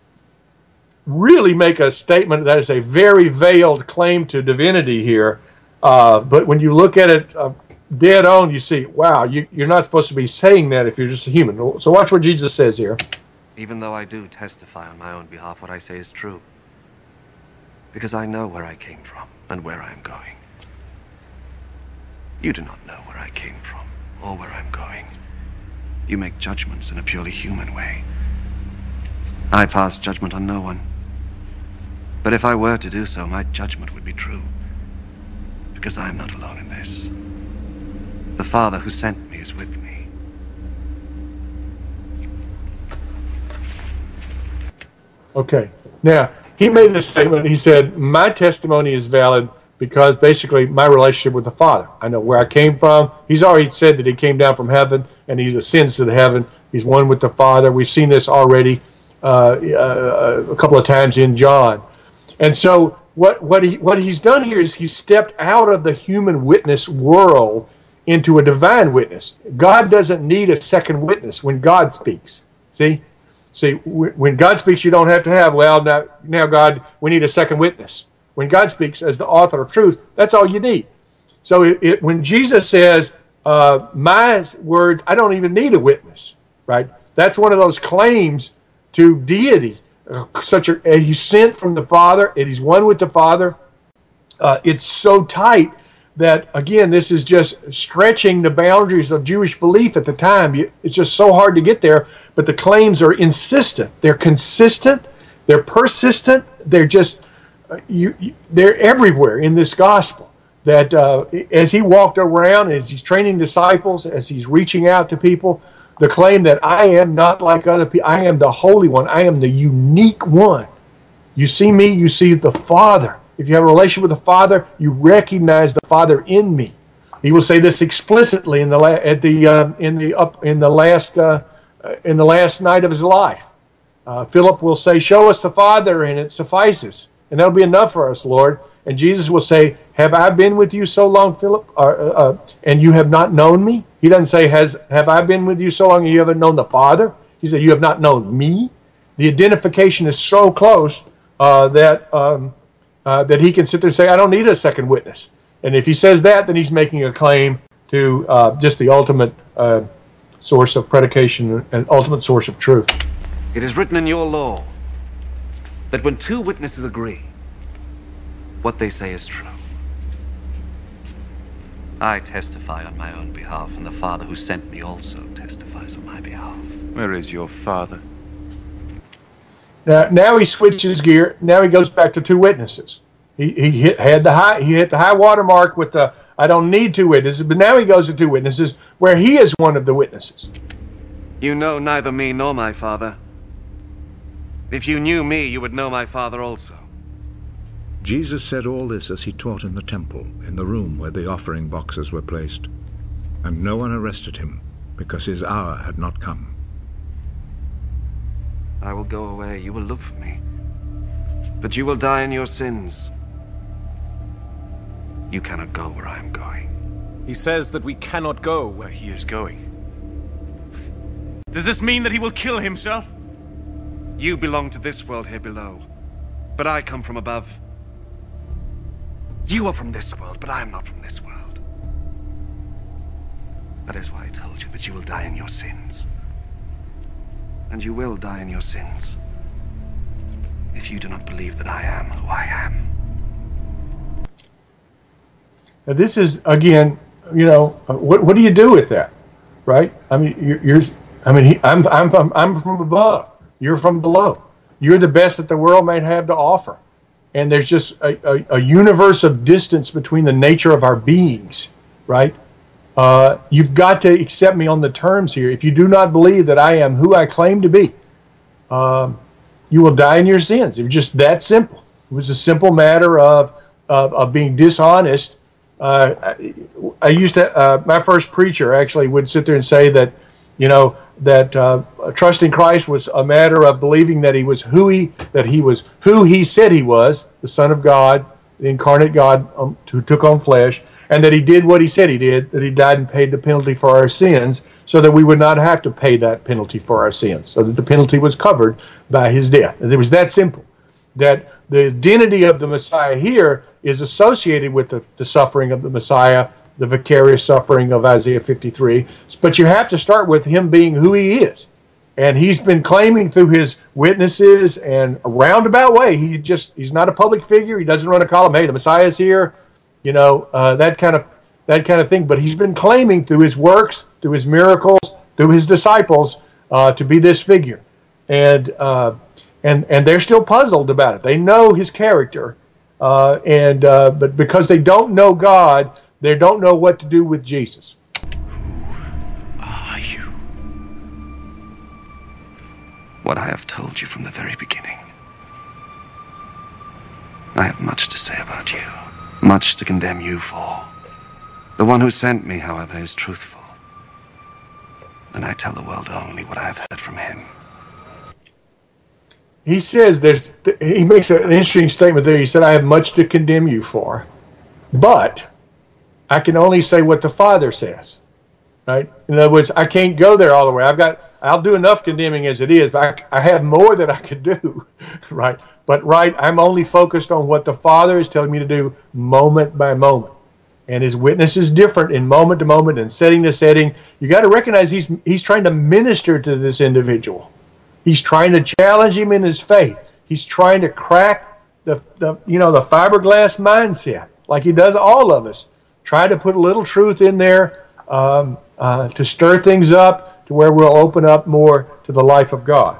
really make a statement that is a very veiled claim to divinity here. Uh, but when you look at it uh, dead on, you see, wow, you, you're not supposed to be saying that if you're just a human. So watch what Jesus says here. Even though I do testify on my own behalf, what I say is true. Because I know where I came from and where I am going. You do not know where I came from or where I'm going. You make judgments in a purely human way. I pass judgment on no one. But if I were to do so, my judgment would be true. Because I am not alone in this. The Father who sent me is with me. Okay. Now, he made this statement. He said, my testimony is valid because basically my relationship with the Father. I know where I came from. He's already said that he came down from heaven and he ascends to the heaven. He's one with the Father. We've seen this already uh, uh, a couple of times in John. And so what, what, he, what he's done here is he stepped out of the human witness world into a divine witness. God doesn't need a second witness when God speaks. See? See, when God speaks, you don't have to have, well, now, now God, we need a second witness. When God speaks as the author of truth, that's all you need. So it, it, when Jesus says, uh, my words, I don't even need a witness, right? That's one of those claims to deity. Uh, such a, uh, he's sent from the Father, and he's one with the Father. Uh, it's so tight that, again, this is just stretching the boundaries of Jewish belief at the time. It's just so hard to get there, but the claims are insistent. They're consistent. They're persistent. They're just... You, you, they're everywhere in this gospel. That uh, as he walked around, as he's training disciples, as he's reaching out to people, the claim that I am not like other people, I am the Holy One, I am the unique one. You see me, you see the Father. If you have a relationship with the Father, you recognize the Father in me. He will say this explicitly in the la- at the uh, in the up in the last uh, in the last night of his life. Uh, Philip will say, "Show us the Father, and it suffices." And that'll be enough for us, Lord. And Jesus will say, have I been with you so long, Philip, or, uh, uh, and you have not known me? He doesn't say, Has have I been with you so long and you haven't known the Father? He said, you have not known me. The identification is so close uh, that um, uh, that he can sit there and say, I don't need a second witness. And if he says that, then he's making a claim to uh, just the ultimate uh, source of predication and ultimate source of truth. It is written in your law that when two witnesses agree, what they say is true. I testify on my own behalf, and the Father who sent me also testifies on my behalf. Where is your Father? Now, now he switches gear. Now he goes back to two witnesses. He he hit, had the high he hit the high water mark with the I don't need two witnesses, but now he goes to two witnesses where he is one of the witnesses. You know neither me nor my Father. If you knew me, you would know my Father also. Jesus said all this as he taught in the temple, in the room where the offering boxes were placed. And no one arrested him, because his hour had not come. I will go away, you will look for me. But you will die in your sins. You cannot go where I am going. He says that we cannot go where he is going. Does this mean that he will kill himself? You belong to this world here below, but I come from above. You are from this world, but I am not from this world. That is why I told you that you will die in your sins. And you will die in your sins if you do not believe that I am who I am. Now this is, again, you know, uh, what what do you do with that, right? I mean, you're, you're I mean, he, I'm I'm from, I'm from above. You're from below. You're the best that the world might have to offer. And there's just a, a, a universe of distance between the nature of our beings, right? Uh, you've got to accept me on the terms here. If you do not believe that I am who I claim to be, um, you will die in your sins. It was just that simple. It was a simple matter of of, of being dishonest. Uh, I, I used to, uh, my first preacher actually would sit there and say that, you know, that uh, trusting Christ was a matter of believing that he was who he that he was who he said he was, the Son of God, the incarnate God um, who took on flesh, and that he did what he said he did, that he died and paid the penalty for our sins, so that we would not have to pay that penalty for our sins, so that the penalty was covered by his death. And it was that simple. That the identity of the Messiah here is associated with the, the suffering of the Messiah, the vicarious suffering of Isaiah fifty-three. But you have to start with him being who he is. And he's been claiming through his witnesses and a roundabout way. He just he's not a public figure. He doesn't run a column, hey, the Messiah is here, you know, uh, that kind of that kind of thing. But he's been claiming through his works, through his miracles, through his disciples, uh, to be this figure. And uh, and and they're still puzzled about it. They know his character, uh, and uh, but because they don't know God, they don't know what to do with Jesus. Who are you? What I have told you from the very beginning. I have much to say about you, much to condemn you for. The one who sent me, however, is truthful. And I tell the world only what I have heard from him. He says there's, he makes an interesting statement there. He said, I have much to condemn you for, but I can only say what the Father says, right? In other words, I can't go there all the way. I've got, I'll do enough condemning as it is, but I, I have more that I could do, right? But right, I'm only focused on what the Father is telling me to do moment by moment. And his witness is different in moment to moment and setting to setting. You got to recognize he's he's trying to minister to this individual. He's trying to challenge him in his faith. He's trying to crack the, the you know the fiberglass mindset, like he does all of us. Try to put a little truth in there um, uh, to stir things up to where we'll open up more to the life of God.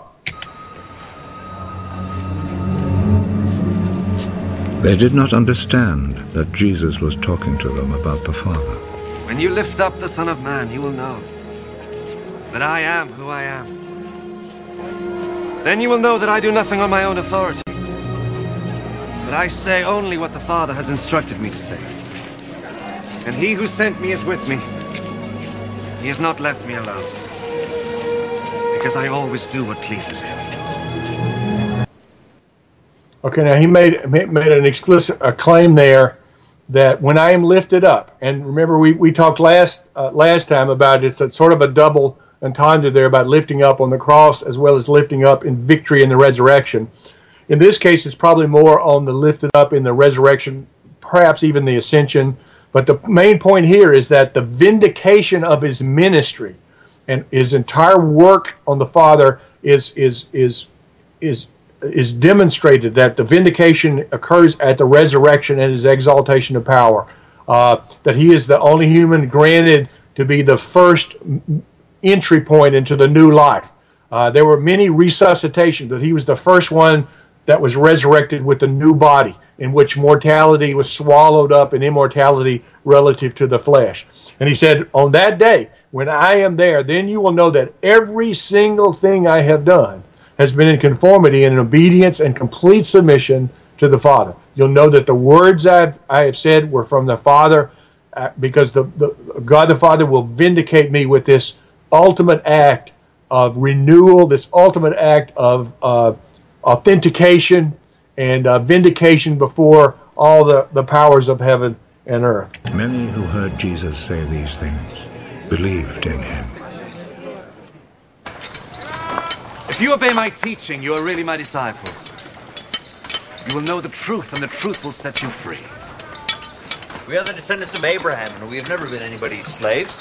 They did not understand that Jesus was talking to them about the Father. When you lift up the Son of Man, you will know that I am who I am. Then you will know that I do nothing on my own authority, but I say only what the Father has instructed me to say. And he who sent me is with me. He has not left me alone, because I always do what pleases him. Okay, now he made made an explicit a claim there that when I am lifted up, and remember we, we talked last uh, last time about it's a sort of a double entendre there about lifting up on the cross as well as lifting up in victory in the resurrection. In this case, it's probably more on the lifted up in the resurrection, perhaps even the ascension. But the main point here is that the vindication of his ministry and his entire work on the Father is is is is is demonstrated, that the vindication occurs at the resurrection and his exaltation of power. Uh, that he is the only human granted to be the first entry point into the new life. Uh, there were many resuscitations, but he was the first one that was resurrected with a new body in which mortality was swallowed up in immortality relative to the flesh. And he said, on that day, when I am there, then you will know that every single thing I have done has been in conformity and in obedience and complete submission to the Father. You'll know that the words I've, I have said were from the Father, uh, because the, the God the Father will vindicate me with this ultimate act of renewal, this ultimate act of uh, authentication and uh, vindication before all the, the powers of heaven and earth. Many who heard Jesus say these things believed in him. If you obey my teaching, you are really my disciples. You will know the truth, and the truth will set you free. We are the descendants of Abraham, and we have never been anybody's slaves.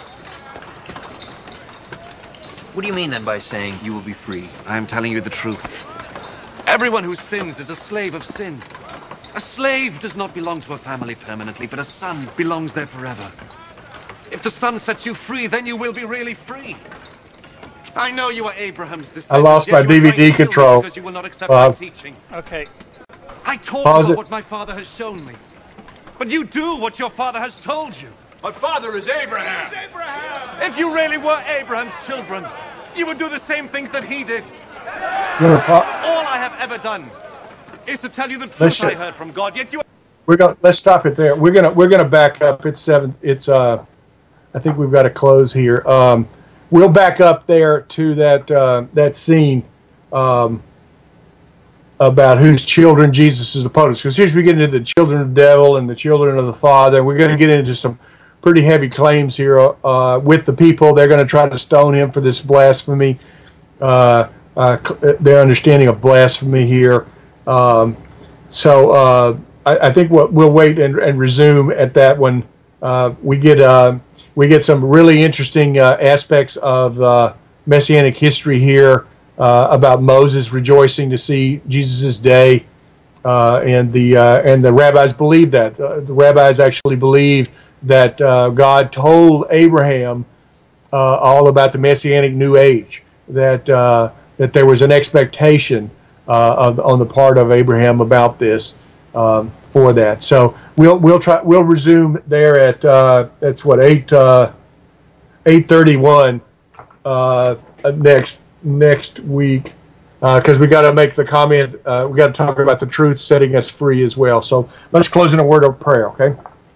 What do you mean, then, by saying you will be free? I am telling you the truth. Everyone who sins is a slave of sin. A slave does not belong to a family permanently, but a son belongs there forever. If the son sets you free, then you will be really free. I know you are Abraham's descendants. I lost my D V D control. Because you will not accept Uh, my teaching. Okay. I told Pause you it. what my father has shown me. But you do what your father has told you. My father is Abraham. If you really were Abraham's children, you would do the same things that he did. We're gonna, pa- All I have ever done is to tell you the Let's truth sh- I heard from God, yet you... we're gonna let's stop it there. We're gonna we're gonna back up. It's seven. It's uh, I think we've got to close here. Um, we'll back up there to that uh, that scene um, about whose children Jesus is opposed. Because here's we get into the children of the devil and the children of the Father. We're going to get into some pretty heavy claims here uh, with the people. They're going to try to stone him for this blasphemy. Uh, uh, their understanding of blasphemy here. Um, so uh, I, I think we'll, we'll wait and, and resume at that when uh, we get uh, we get some really interesting uh, aspects of uh, Messianic history here uh, about Moses rejoicing to see Jesus' day, uh, and the uh, and the rabbis believe that uh, the rabbis actually believe that uh, God told Abraham uh, all about the Messianic New Age, that uh, that there was an expectation uh, of, on the part of Abraham about this um, for that. So we'll we'll try we'll resume there at uh, that's what eight uh, eight thirty one uh, next next week because uh, we got to make the comment. Uh, we got to talk about the truth setting us free as well. So let's close in a word of prayer. Okay.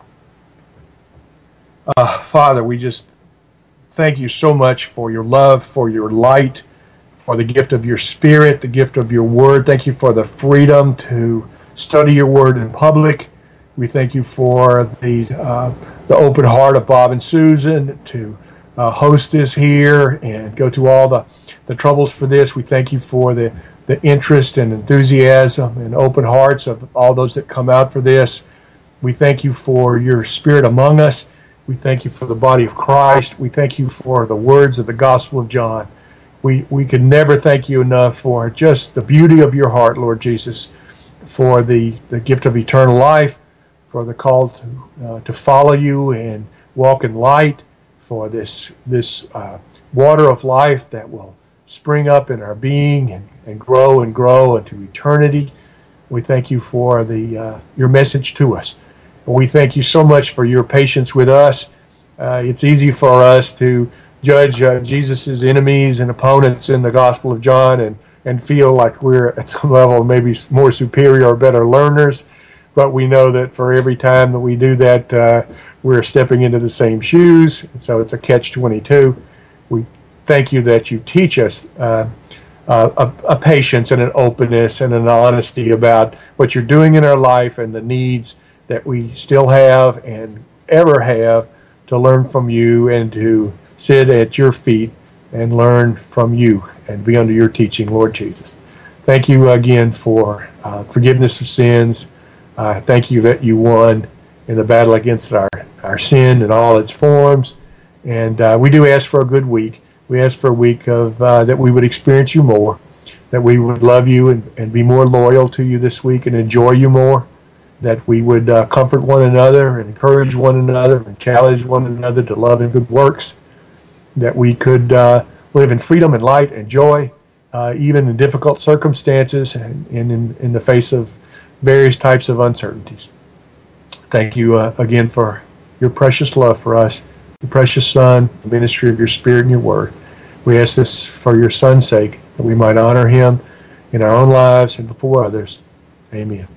Uh, Father, we just thank you so much for your love, for your light, for the gift of your Spirit, the gift of your Word. Thank you for the freedom to study your Word in public. We thank you for the uh, the open heart of Bob and Susan to uh, host this here and go through all the, the troubles for this. We thank you for the, the interest and enthusiasm and open hearts of all those that come out for this. We thank you for your Spirit among us. We thank you for the body of Christ. We thank you for the words of the Gospel of John. We we can never thank you enough for just the beauty of your heart, Lord Jesus, for the, the gift of eternal life, for the call to uh, to follow you and walk in light, for this this uh, water of life that will spring up in our being and, and grow and grow into eternity. We thank you for the uh, your message to us. We thank you so much for your patience with us. Uh, it's easy for us to judge uh, Jesus' enemies and opponents in the Gospel of John and, and feel like we're at some level maybe more superior or better learners. But we know that for every time that we do that, uh, we're stepping into the same shoes. And so it's a catch twenty-two. We thank you that you teach us uh, uh, a, a patience and an openness and an honesty about what you're doing in our life and the needs that we still have and ever have to learn from you and to sit at your feet and learn from you and be under your teaching, Lord Jesus. Thank you again for uh, forgiveness of sins. Uh, thank you that you won in the battle against our, our sin in all its forms. And uh, we do ask for a good week. We ask for a week of uh, that we would experience you more, that we would love you and, and be more loyal to you this week and enjoy you more, that we would uh, comfort one another and encourage one another and challenge one another to love and good works, that we could uh, live in freedom and light and joy, uh, even in difficult circumstances and, and in, in the face of various types of uncertainties. Thank you uh, again for your precious love for us, your precious Son, the ministry of your Spirit and your Word. We ask this for your Son's sake, that we might honor him in our own lives and before others. Amen.